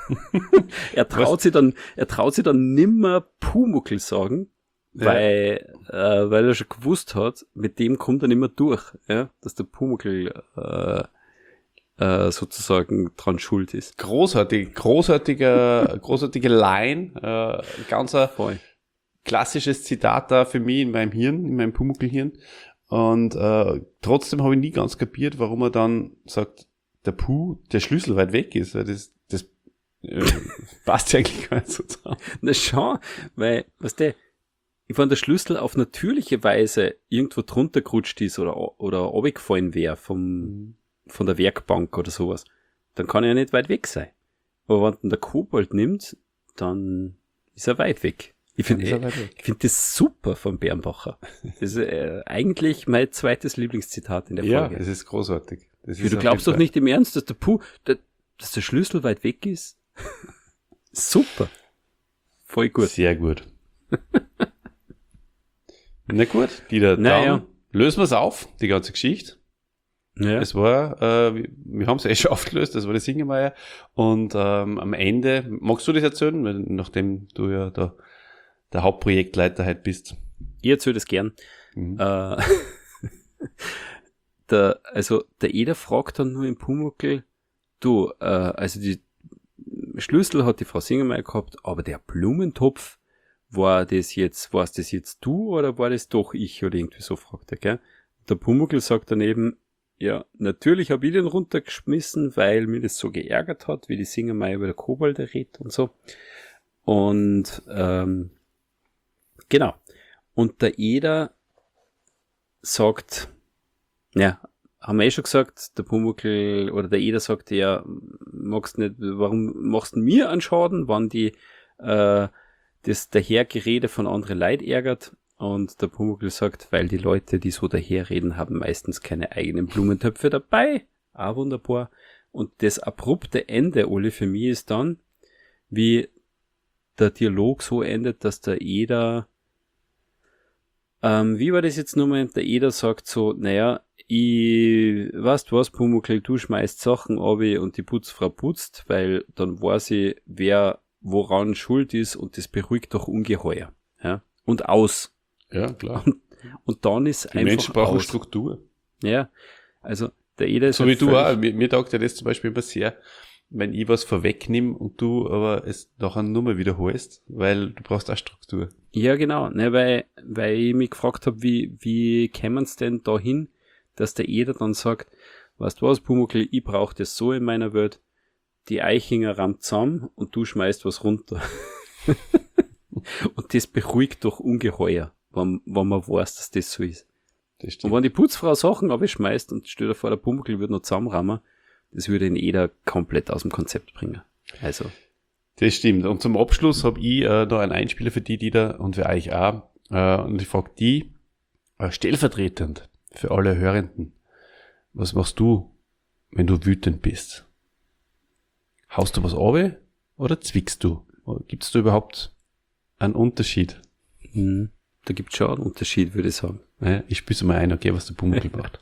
er traut sich dann, er traut sich dann nimmer Pumuckl sagen, Ja. weil, äh, weil er schon gewusst hat, mit dem kommt er nimmer durch, ja, dass der Pumuckl, äh, äh, sozusagen dran schuld ist. Großartig, großartiger, großartige Line, äh, ganz ein Voll. klassisches Zitat da für mich in meinem Hirn, in meinem Pumuckl-Hirn. Und äh, trotzdem habe ich nie ganz kapiert, warum er dann sagt, der Puh, der Schlüssel weit weg ist. Weil das, das äh, passt ja eigentlich gar nicht so zusammen. Na schau, weil, weißt du, wenn der Schlüssel auf natürliche Weise irgendwo drunter gerutscht ist oder, oder runtergefallen wäre vom, von der Werkbank oder sowas, dann kann er ja nicht weit weg sein. Aber wenn dann der Kobold nimmt, dann ist er weit weg. Ich finde Dann ist er weit weg. ich finde das super von Bernbacher. Das ist äh, eigentlich mein zweites Lieblingszitat in der Ja, Folge. es ist großartig. Das Ja, ist du auf glaubst jeden doch nicht im Ernst, dass der Puh, der, dass der Schlüssel weit weg ist? Super. Voll Fall gut. sehr gut. Na gut, Dieter, dann Naja. lösen wir es auf, die ganze Geschichte. Ja. Es war, äh, wir, wir haben es eh schon aufgelöst, das war die Singemeier. Und ähm, am Ende, magst du das erzählen, weil, nachdem du ja da der Hauptprojektleiter halt bist? Ich erzähle das gern. Mhm. Äh, der, also der Eder fragt dann nur im Pumuckl, du, äh, also die Schlüssel hat die Frau Singermeier gehabt, aber der Blumentopf, war das jetzt, war's das jetzt du oder war das doch ich oder irgendwie so, fragt er, gell? Der Pumuckl sagt daneben, ja, natürlich habe ich den runtergeschmissen, weil mir das so geärgert hat, wie die Singermeier über der Kobolde redet und so. Und ähm, genau. Und der Eder sagt, ja, haben wir eh schon gesagt, der Pumuckl oder der Eder sagt, ja, magst nicht, warum machst du mir einen Schaden, wann die äh, das Dahergerede von anderen Leid ärgert? Und der Pumuckl sagt, weil die Leute, die so daherreden, haben meistens keine eigenen Blumentöpfe dabei. Ah, wunderbar. Und das abrupte Ende, Oli, für mich ist dann, wie der Dialog so endet, dass der Eder, ähm, wie war das jetzt nochmal? Der Eder sagt so, naja, ich, weißt was, Pumuckl, du schmeißt Sachen ab und die Putzfrau putzt, weil dann weiß sie, wer woran schuld ist und das beruhigt doch ungeheuer. Ja? Und aus. Ja, klar. Und dann ist Die einfach Menschen brauchen aus. Struktur. Ja, also der Eder ist So halt wie du völlig- auch. Mir, mir taugt ja das zum Beispiel immer sehr, wenn ich was vorwegnehme und du aber es nachher nur mal wiederholst, weil du brauchst auch Struktur. Ja, genau, ne, weil, weil ich mich gefragt habe, wie, wie kämen es denn dahin, dass der Eder dann sagt, weißt du was, Pumuckl, ich brauche das so in meiner Welt, die Eichinger rammt zusammen und du schmeißt was runter. Und das beruhigt doch ungeheuer, wenn, wenn man weiß, dass das so ist. Das Und wenn die Putzfrau Sachen abschmeißt und stell dir vor, der Pumuckl würde noch zusammenrammen, das würde ihn Eder komplett aus dem Konzept bringen. Also. Das stimmt. Und zum Abschluss habe ich äh, noch einen Einspieler für die, Dieter, und für euch auch. Äh, und ich frage die, äh, stellvertretend für alle Hörenden, was machst du, wenn du wütend bist? Haust du was ab oder zwickst du? Gibt es da überhaupt einen Unterschied? Hm, da gibt es schon einen Unterschied, würde ich sagen. Ja, ich spüre mal ein, okay, was der Pumuckl macht.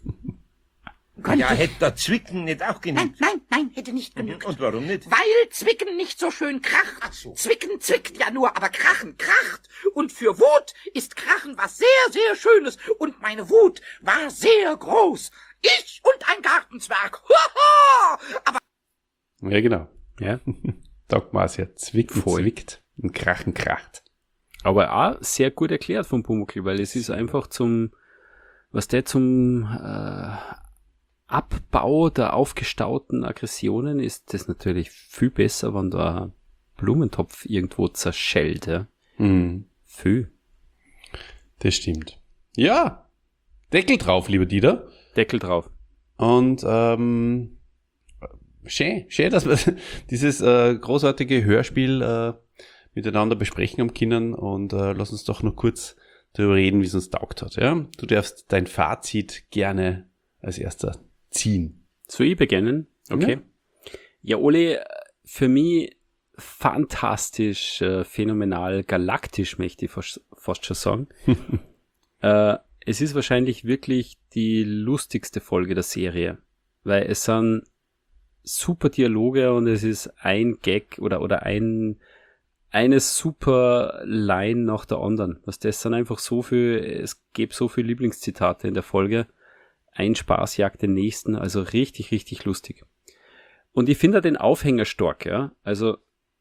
Ja, hätte da Zwicken nicht auch Nein, genügt? nein, nein, hätte nicht genügt. Und warum nicht? Weil Zwicken nicht so schön kracht. Zwicken zwickt ja nur, aber Krachen kracht. Und für Wut ist Krachen was sehr, sehr Schönes. Und meine Wut war sehr groß. Ich und ein Gartenzwerg. Haha! Aber Ja, genau. Ja. Sagt man es ja, zwicken Voll. zwickt und krachen kracht. Aber auch sehr gut erklärt vom Pumuckl, weil es ist einfach zum, was der zum äh, Abbau der aufgestauten Aggressionen ist, das natürlich viel besser, wenn da ein Blumentopf irgendwo zerschellt. Ja. Mhm. Viel. Das stimmt. Ja, Deckel drauf, lieber Dieter. Deckel drauf. Und ähm, schön, schön, dass wir dieses äh, großartige Hörspiel äh, miteinander besprechen am Kindern und äh, lass uns doch noch kurz darüber reden, wie es uns taugt hat. Ja? Du darfst dein Fazit gerne als erster ziehen. Soll ich beginnen? Okay. Ja, Ole, für mich fantastisch, äh, phänomenal, galaktisch, möchte ich fast, fast schon sagen. äh, es ist wahrscheinlich wirklich die lustigste Folge der Serie, weil es sind super Dialoge und es ist ein Gag oder, oder ein, eine super Line nach der anderen. Was das sind einfach so viel, es gibt so viele Lieblingszitate in der Folge. Ein Spaß jagt den nächsten, also richtig, richtig lustig. Und ich finde den Aufhänger stark, ja. Also,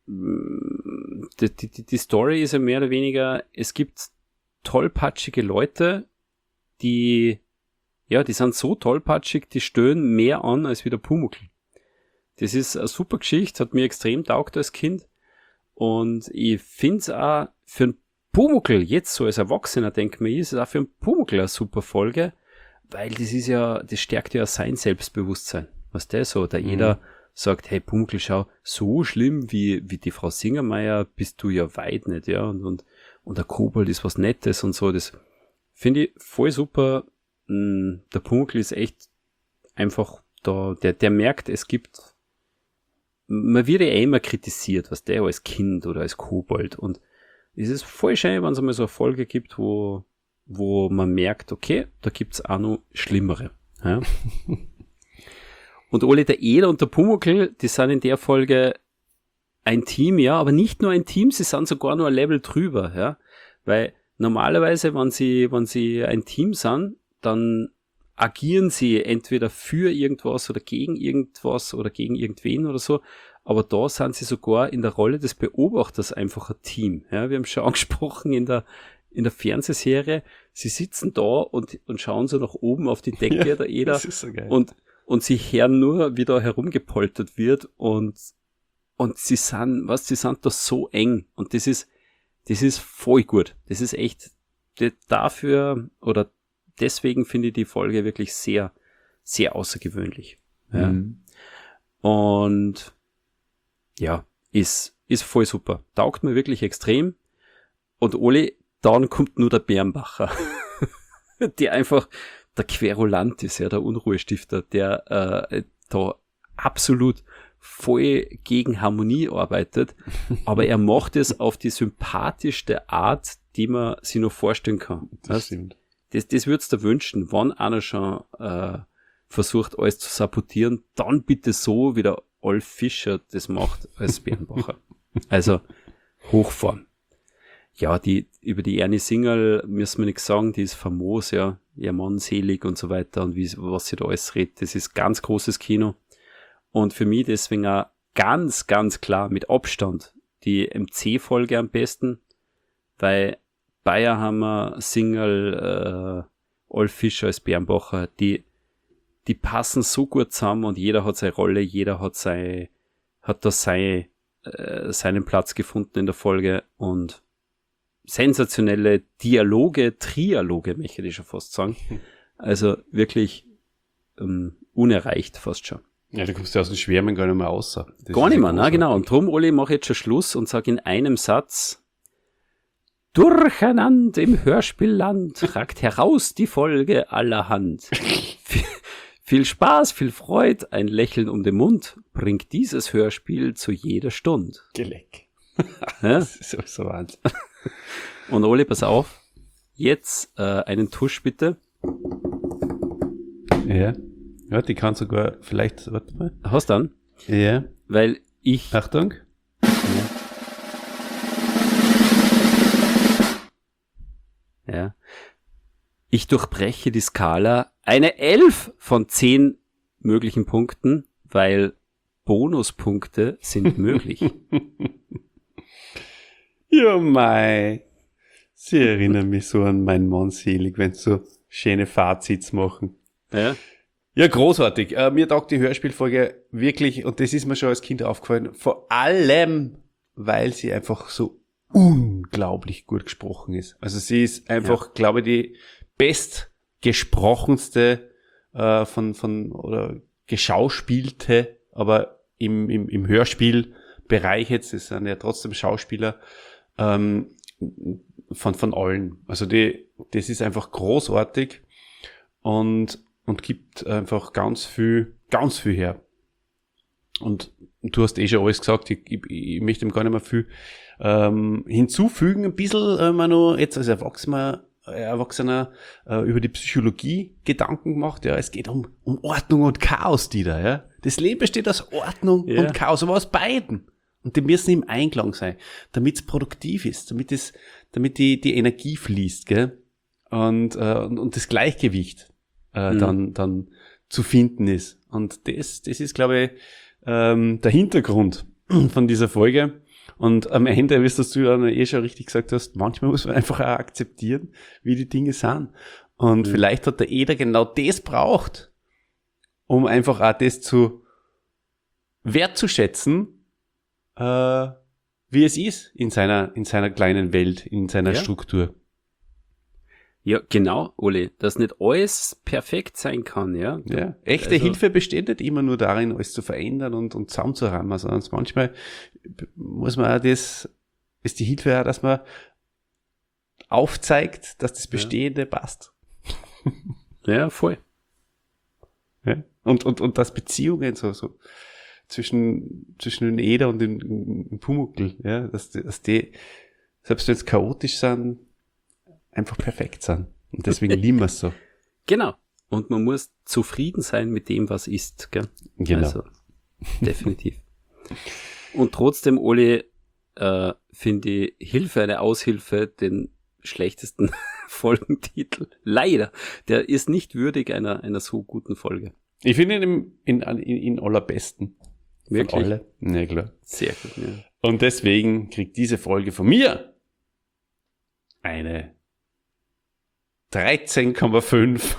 die, die, die Story ist ja mehr oder weniger, es gibt tollpatschige Leute, die, ja, die sind so tollpatschig, die stöhnen mehr an als wie der Pumuckl. Das ist eine super Geschichte, hat mir extrem taugt als Kind. Und ich finde es auch für einen Pumuckl, jetzt so als Erwachsener, denke ich mir, ist es auch für einen Pumuckl eine super Folge, weil das ist ja, das stärkt ja sein Selbstbewusstsein. Was der so, da mhm. jeder sagt, hey Pumuckl, schau, so schlimm wie, wie die Frau Singermeier bist du ja weit nicht, ja, und, und, und der Kobold ist was Nettes und so, das finde ich voll super. Der Pumuckl ist echt einfach da, der, der merkt, es gibt, man wird ja immer kritisiert, was der als Kind oder als Kobold, und es ist voll schön, wenn es einmal so eine Folge gibt, wo, wo man merkt, okay, da gibt's auch noch Schlimmere. Ja? Und Ole, der Eder und der Pumuckl, die sind in der Folge ein Team, ja, aber nicht nur ein Team, sie sind sogar nur ein Level drüber, ja, weil normalerweise, wenn sie, wenn sie ein Team sind, dann agieren sie entweder für irgendwas oder gegen irgendwas oder gegen irgendwen oder so, aber da sind sie sogar in der Rolle des Beobachters einfach ein Team, ja, wir haben schon angesprochen in der in der Fernsehserie, sie sitzen da und, und schauen so nach oben auf die Decke, ja, der Eder, das ist so geil. und Und sie hören nur, wie da herumgepoltert wird, und, und sie sind, was, sie sind da so eng. Und das ist, das ist voll gut. Das ist echt, das, dafür, oder deswegen finde ich die Folge wirklich sehr, sehr außergewöhnlich. Ja. Mhm. Und, ja, ist, ist voll super. Taugt mir wirklich extrem. Und Oli, dann kommt nur der Bärenbacher. Die einfach, der Querulant ist ja der Unruhestifter, der äh, da absolut voll gegen Harmonie arbeitet, aber er macht es auf die sympathischste Art, die man sich noch vorstellen kann. Das stimmt. Das, das würdest du wünschen, wenn einer schon äh, versucht, alles zu sabotieren, dann bitte so, wie der Olf Fischer das macht als Bärenbacher. Also Hochform. Ja, die, über die Ernie Singerl müssen wir nichts sagen, die ist famos, ja, ihr Mann selig und so weiter, und wie, was sie da alles redet, das ist ganz großes Kino. Und für mich deswegen auch ganz, ganz klar mit Abstand die M C-Folge am besten, weil Bayer haben wir Singerl äh, Olf Fischer als Bernbacher, die, die passen so gut zusammen und jeder hat seine Rolle, jeder hat sein, hat da sein, äh, seinen Platz gefunden in der Folge und sensationelle Dialoge, Trialoge, möchte ich schon fast sagen. Also wirklich ähm, unerreicht fast schon. Ja, du kommst ja aus dem Schwärmen gar nicht mehr raus. Das Gar nicht mehr, großartig. na genau. Und drum, Oli, mache ich jetzt schon Schluss und sage in einem Satz: Durcheinander im Hörspielland, ragt heraus die Folge allerhand. viel, viel Spaß, viel Freude, ein Lächeln um den Mund bringt dieses Hörspiel zu jeder Stunde. Geleck. Ja? Das ist sowieso Wahnsinn. Und Oli, pass auf, jetzt äh, einen Tusch bitte. Ja. Ja, die kann sogar, vielleicht, warte mal. Hast dann? Ja. Weil ich... Achtung. Ja. Ich durchbreche die Skala eine elf von zehn möglichen Punkten, weil Bonuspunkte sind möglich. Ja, mei. Sie erinnern mich so an meinen Mann selig, wenn sie so schöne Fazits machen. Ja. Ja, großartig. Äh, mir taugt die Hörspielfolge wirklich, und das ist mir schon als Kind aufgefallen, vor allem, weil sie einfach so unglaublich gut gesprochen ist. Also sie ist einfach, ja. glaube ich, die bestgesprochenste äh, von, von, oder geschauspielte, aber im, im, im Hörspielbereich jetzt, das sind ja trotzdem Schauspieler, ähm, von, von allen. Also die, das ist einfach großartig und, und gibt einfach ganz viel, ganz viel her. Und du hast eh schon alles gesagt, ich, ich, ich möchte ihm gar nicht mehr viel ähm, hinzufügen. Ein bisschen äh, mal noch jetzt als Erwachsener, äh, Erwachsener äh, über die Psychologie Gedanken gemacht. Ja, es geht um, um Ordnung und Chaos, die da, ja. Das Leben besteht aus Ordnung Ja. und Chaos, aber aus beiden. Und die müssen im Einklang sein, damit es produktiv ist, damit es, damit die, die Energie fließt, gell? Und, äh, und, und das Gleichgewicht äh, Mhm. dann, dann zu finden ist. Und das, das ist, glaube ich, ähm, der Hintergrund von dieser Folge. Und am Ende, wie es du dann eh schon richtig gesagt hast, manchmal muss man einfach auch akzeptieren, wie die Dinge sind. Und Mhm. vielleicht hat der Eder genau das braucht, um einfach auch das zu wertzuschätzen, äh, wie es ist in seiner, in seiner kleinen Welt, in seiner Ja. Struktur. Ja, genau, Oli, dass nicht alles perfekt sein kann, ja. Ja, echte Also- Hilfe besteht nicht immer nur darin, alles zu verändern und, und zusammenzurammen, sondern manchmal muss man auch das, ist die Hilfe auch, dass man aufzeigt, dass das Bestehende passt. Ja, voll. Ja? Und, und, und dass Beziehungen so, so zwischen, zwischen den Eder und dem, dem Pumuckl, ja, dass, die- dass die, selbst wenn es chaotisch sind, einfach perfekt sind. Und deswegen lieben wir es so. Genau. Und man muss zufrieden sein mit dem, was ist, gell? Genau. Also, definitiv. Und trotzdem, Oli, äh, finde ich Hilfe eine Aushilfe den schlechtesten Folgentitel. Leider. Der ist nicht würdig einer, einer so guten Folge. Ich finde ihn im, in, in, in allerbesten. Von Wirklich? alle. Ja, klar. Sehr gut, ja. Und deswegen kriegt diese Folge von mir eine dreizehn Komma fünf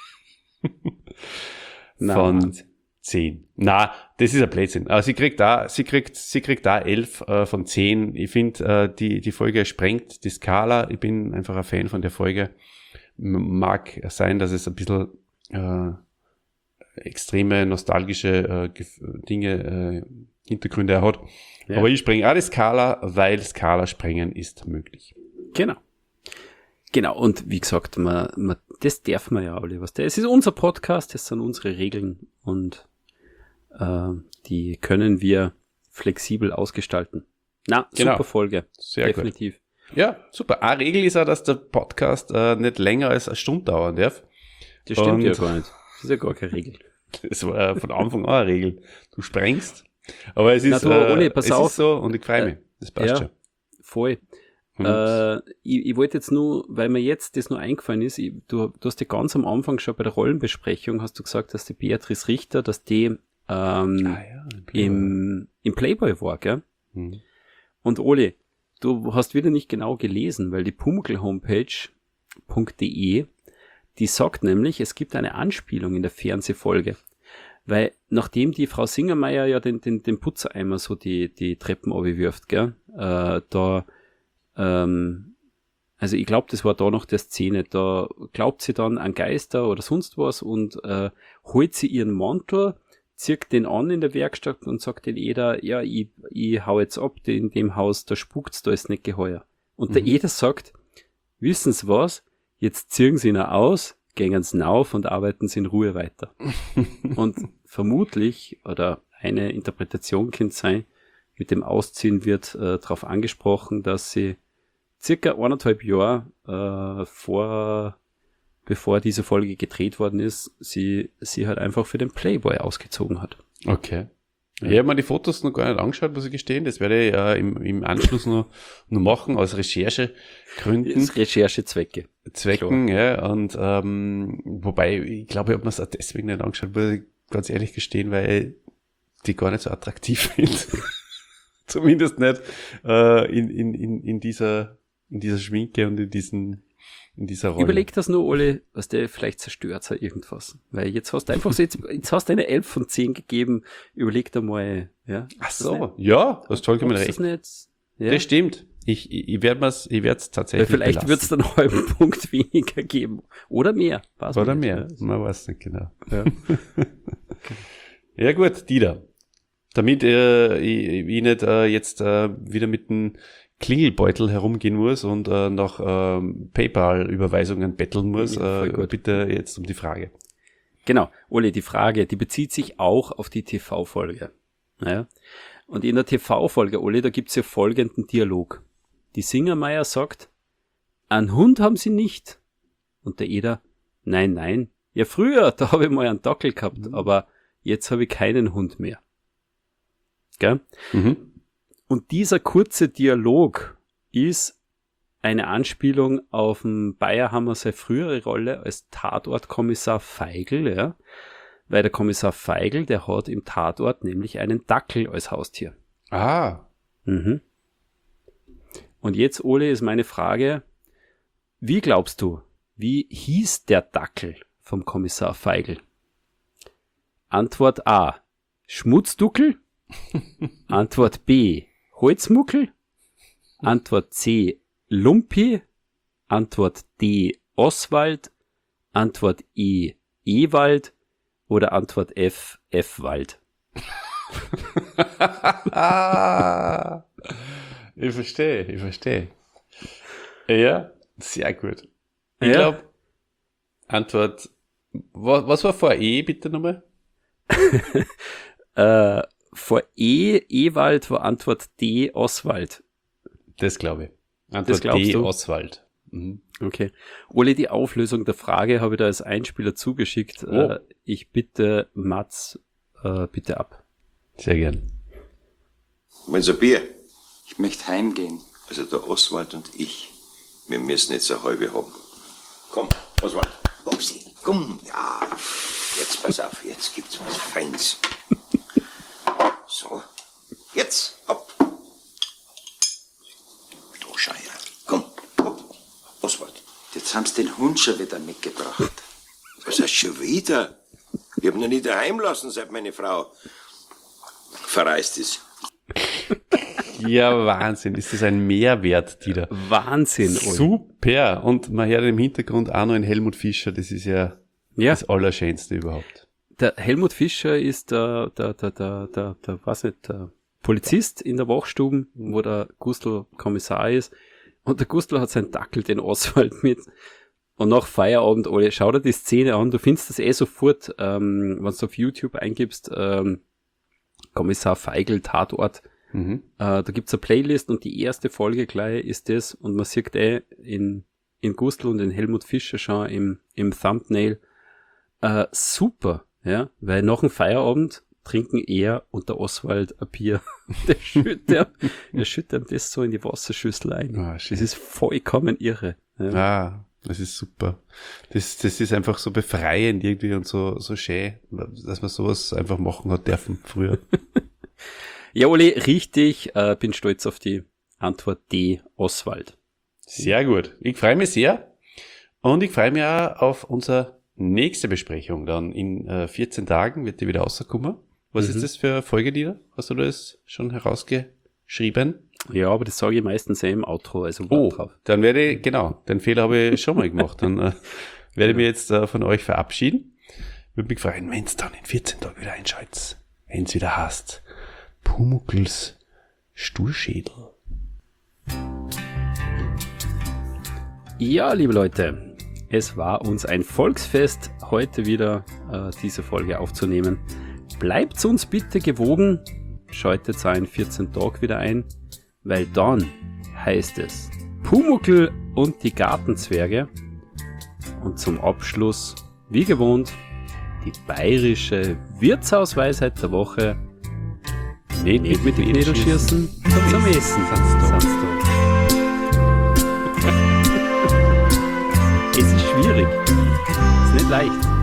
Na, von Wahnsinn. zehn. Na, das ist ein Blödsinn. Aber sie kriegt da, sie kriegt, sie kriegt da elf äh, von zehn. Ich finde, äh, die, die Folge sprengt die Skala. Ich bin einfach ein Fan von der Folge. M- Mag sein, dass es ein bisschen äh, extreme nostalgische äh, Gef- Dinge, äh, Hintergründe hat. Ja. Aber ich spreng auch die Skala, weil Skala sprengen ist möglich. Genau. Genau, und wie gesagt, man, man, das darf man ja alle was. Es ist unser Podcast, das sind unsere Regeln und äh, die können wir flexibel ausgestalten. Na, Genau. super Folge. Sehr gut. Definitiv. Ja, super. Eine Regel ist auch, dass der Podcast äh, nicht länger als eine Stunde dauern darf. Das stimmt Und- ja gar nicht. Das ist ja gar keine Regel. Das war äh, von Anfang an eine Regel. Du sprengst. Aber es ist, Na du, Uli, äh, pass es auf. ist so und ich freue mich. Das passt ja, schon. voll. Und Äh, ich, ich wollte jetzt nur, weil mir jetzt das nur eingefallen ist, ich, du, du hast ja ganz am Anfang schon bei der Rollenbesprechung, hast du gesagt, dass die Beatrice Richter, dass die ähm, ah, ja, im, im Playboy war, gell? Hm. Und Oli, du hast wieder nicht genau gelesen, weil die Pumuckl Homepage .de, die sagt nämlich, es gibt eine Anspielung in der Fernsehfolge. Weil nachdem die Frau Singermeier ja den, den, den Putzereimer so die, die Treppen runterwirft, gell, äh, da, ähm, also ich glaube, das war da noch der Szene, da glaubt sie dann an Geister oder sonst was und äh, holt sie ihren Mantel, zieht den an in der Werkstatt und sagt den Eder, ja, ich, ich hau jetzt ab, in dem Haus, da spukt's, da ist nicht geheuer. Und mhm. der Eder sagt, wissen Sie was, jetzt ziehen Sie ihn aus, gehen Sie auf und arbeiten Sie in Ruhe weiter. Und vermutlich, oder eine Interpretation könnte sein, mit dem Ausziehen wird äh, darauf angesprochen, dass sie circa eineinhalb Jahre äh, vor, bevor diese Folge gedreht worden ist, sie, sie halt einfach für den Playboy ausgezogen hat. Okay. Ja. Ich habe mir die Fotos noch gar nicht angeschaut, muss ich gestehen. Das werde ich ja im, im Anschluss noch, noch machen, aus Recherchegründen. Recherchezwecke. Zwecken, Klar. ja. Und ähm, wobei, ich glaube, ich habe mir es auch deswegen nicht angeschaut, muss ich ganz ehrlich gestehen, weil ich die gar nicht so attraktiv finde. Zumindest nicht äh, in, in, in, in dieser in dieser Schminke und in diesen in dieser Rolle. Überleg das nur, Ole, was der vielleicht zerstört hat irgendwas. Weil jetzt hast du einfach so, jetzt, jetzt hast du eine elf von zehn gegeben, überleg da mal, ja. Ach so, ja, das toll gemacht. Das nicht, ja. Das stimmt. Ich, ich, ich werde mir's, ich werde es tatsächlich Weil vielleicht wird es dann einen halben Punkt weniger geben. Oder mehr. Weiß Oder nicht, mehr. Ja. Man weiß nicht genau. Ja, ja gut, Dieter. Damit äh, ich, ich nicht äh, jetzt äh, wieder mit dem Klingelbeutel herumgehen muss und äh, nach ähm, PayPal-Überweisungen betteln muss, Ja, äh, bitte jetzt um die Frage. Genau, Ole, die Frage, die bezieht sich auch auf die T V-Folge. Ja? Und in der T V-Folge, Ole, da gibt's ja folgenden Dialog. Die Singermeier sagt, einen Hund haben sie nicht. Und der Eder, nein, nein, ja früher, da habe ich mal einen Dackel gehabt, mhm. aber jetzt habe ich keinen Hund mehr. Gell? Mhm. Und dieser kurze Dialog ist eine Anspielung auf den Bayerhammer seine frühere Rolle als Tatortkommissar Feigl, ja, weil der Kommissar Feigl, der hat im Tatort nämlich einen Dackel als Haustier. Ah. Mhm. Und jetzt, Ole, ist meine Frage, wie glaubst du, wie hieß der Dackel vom Kommissar Feigl? Antwort A, Schmutzduckel. Antwort B, Holzmuckel. Antwort C, Lumpi. Antwort D, Oswald. Antwort E, Ewald. Oder Antwort F, F-Wald. Ich verstehe, ich verstehe. Ja, sehr gut. Ich Ja. glaube, Antwort, was, was war vor E, bitte nochmal? Äh, vor E, Ewald war Antwort D, Oswald. Das glaube ich. Antwort Das glaubst D, du? Oswald. Mhm. Okay. Ole, die Auflösung der Frage habe ich da als Einspieler zugeschickt. Oh. Äh, ich bitte Mats, äh, bitte ab. Sehr gern. Wollen Sie ein Bier? Ich möchte heimgehen. Also der Oswald und ich, wir müssen jetzt eine halbe haben. Komm, Oswald. Upsi, komm, ja. Jetzt pass auf, jetzt gibt's was Feins. So, jetzt, ab. Du Scheier. Komm, hopp. Oswald. Jetzt haben sie den Hund schon wieder mitgebracht. Was heißt schon wieder? Ich hab ihn noch nie daheim lassen, seit meine Frau verreist ist. Ja, Wahnsinn. Ist das ein Mehrwert, Dieter? Wahnsinn, Ole. Super. Und man hört im Hintergrund auch noch einen Helmut Fischer. Das ist ja, Ja. das Allerschönste überhaupt. Der Helmut Fischer ist der, der, der, der, der, der, was nicht, der Polizist in der Wachstube, wo der Gustl Kommissar ist. Und der Gustl hat seinen Dackel, den Oswald, mit. Und nach Feierabend, Ole, schau dir die Szene an. Du findest das eh sofort, ähm, wenn du auf YouTube eingibst, ähm, Kommissar Feigl, Tatort. Mhm. Äh, da gibt's eine Playlist und die erste Folge gleich ist das. Und man sieht eh in, in Gustl und in Helmut Fischer schon im, im Thumbnail. Äh, super, ja, weil nach dem Feierabend trinken er und der Oswald ein Bier. Der schüttet, der, der schüttet ihm das so in die Wasserschüssel ein. Ah, schön. Das ist vollkommen irre. Ja. Ah, das ist super. Das, das ist einfach so befreiend irgendwie und so, so schön, dass man sowas einfach machen hat dürfen früher. Ja, Oli, richtig, äh, bin stolz auf die Antwort D, Oswald. Sehr gut. Ich freue mich sehr. Und ich freue mich auch auf unsere nächste Besprechung. Dann in äh, vierzehn Tagen wird die wieder rauskommen. Was Mhm. ist das für eine Folge, Dieter? Hast du das schon herausgeschrieben? Ja, aber das sage ich meistens ja im Outro, also Oh, wart drauf. dann werde ich, genau, den Fehler habe ich schon mal gemacht. Dann äh, werde ich mich jetzt äh, von euch verabschieden. Würde mich freuen, wenn es dann in vierzehn Tagen wieder einschaltet. Wenn es wieder heißt, Pumuckls Sturschädel. Ja, liebe Leute, es war uns ein Volksfest, heute wieder äh, diese Folge aufzunehmen. Bleibt uns bitte gewogen, schaltet auch in vierzehn Tagen wieder ein, weil dann heißt es Pumuckl und die Gartenzwerge. Und zum Abschluss, wie gewohnt, die bayerische Wirtshausweisheit der Woche. Nicht, nicht mit den Knädel schießen, sondern zum Essen. Sind's da. Es ist schwierig. Es ist nicht leicht.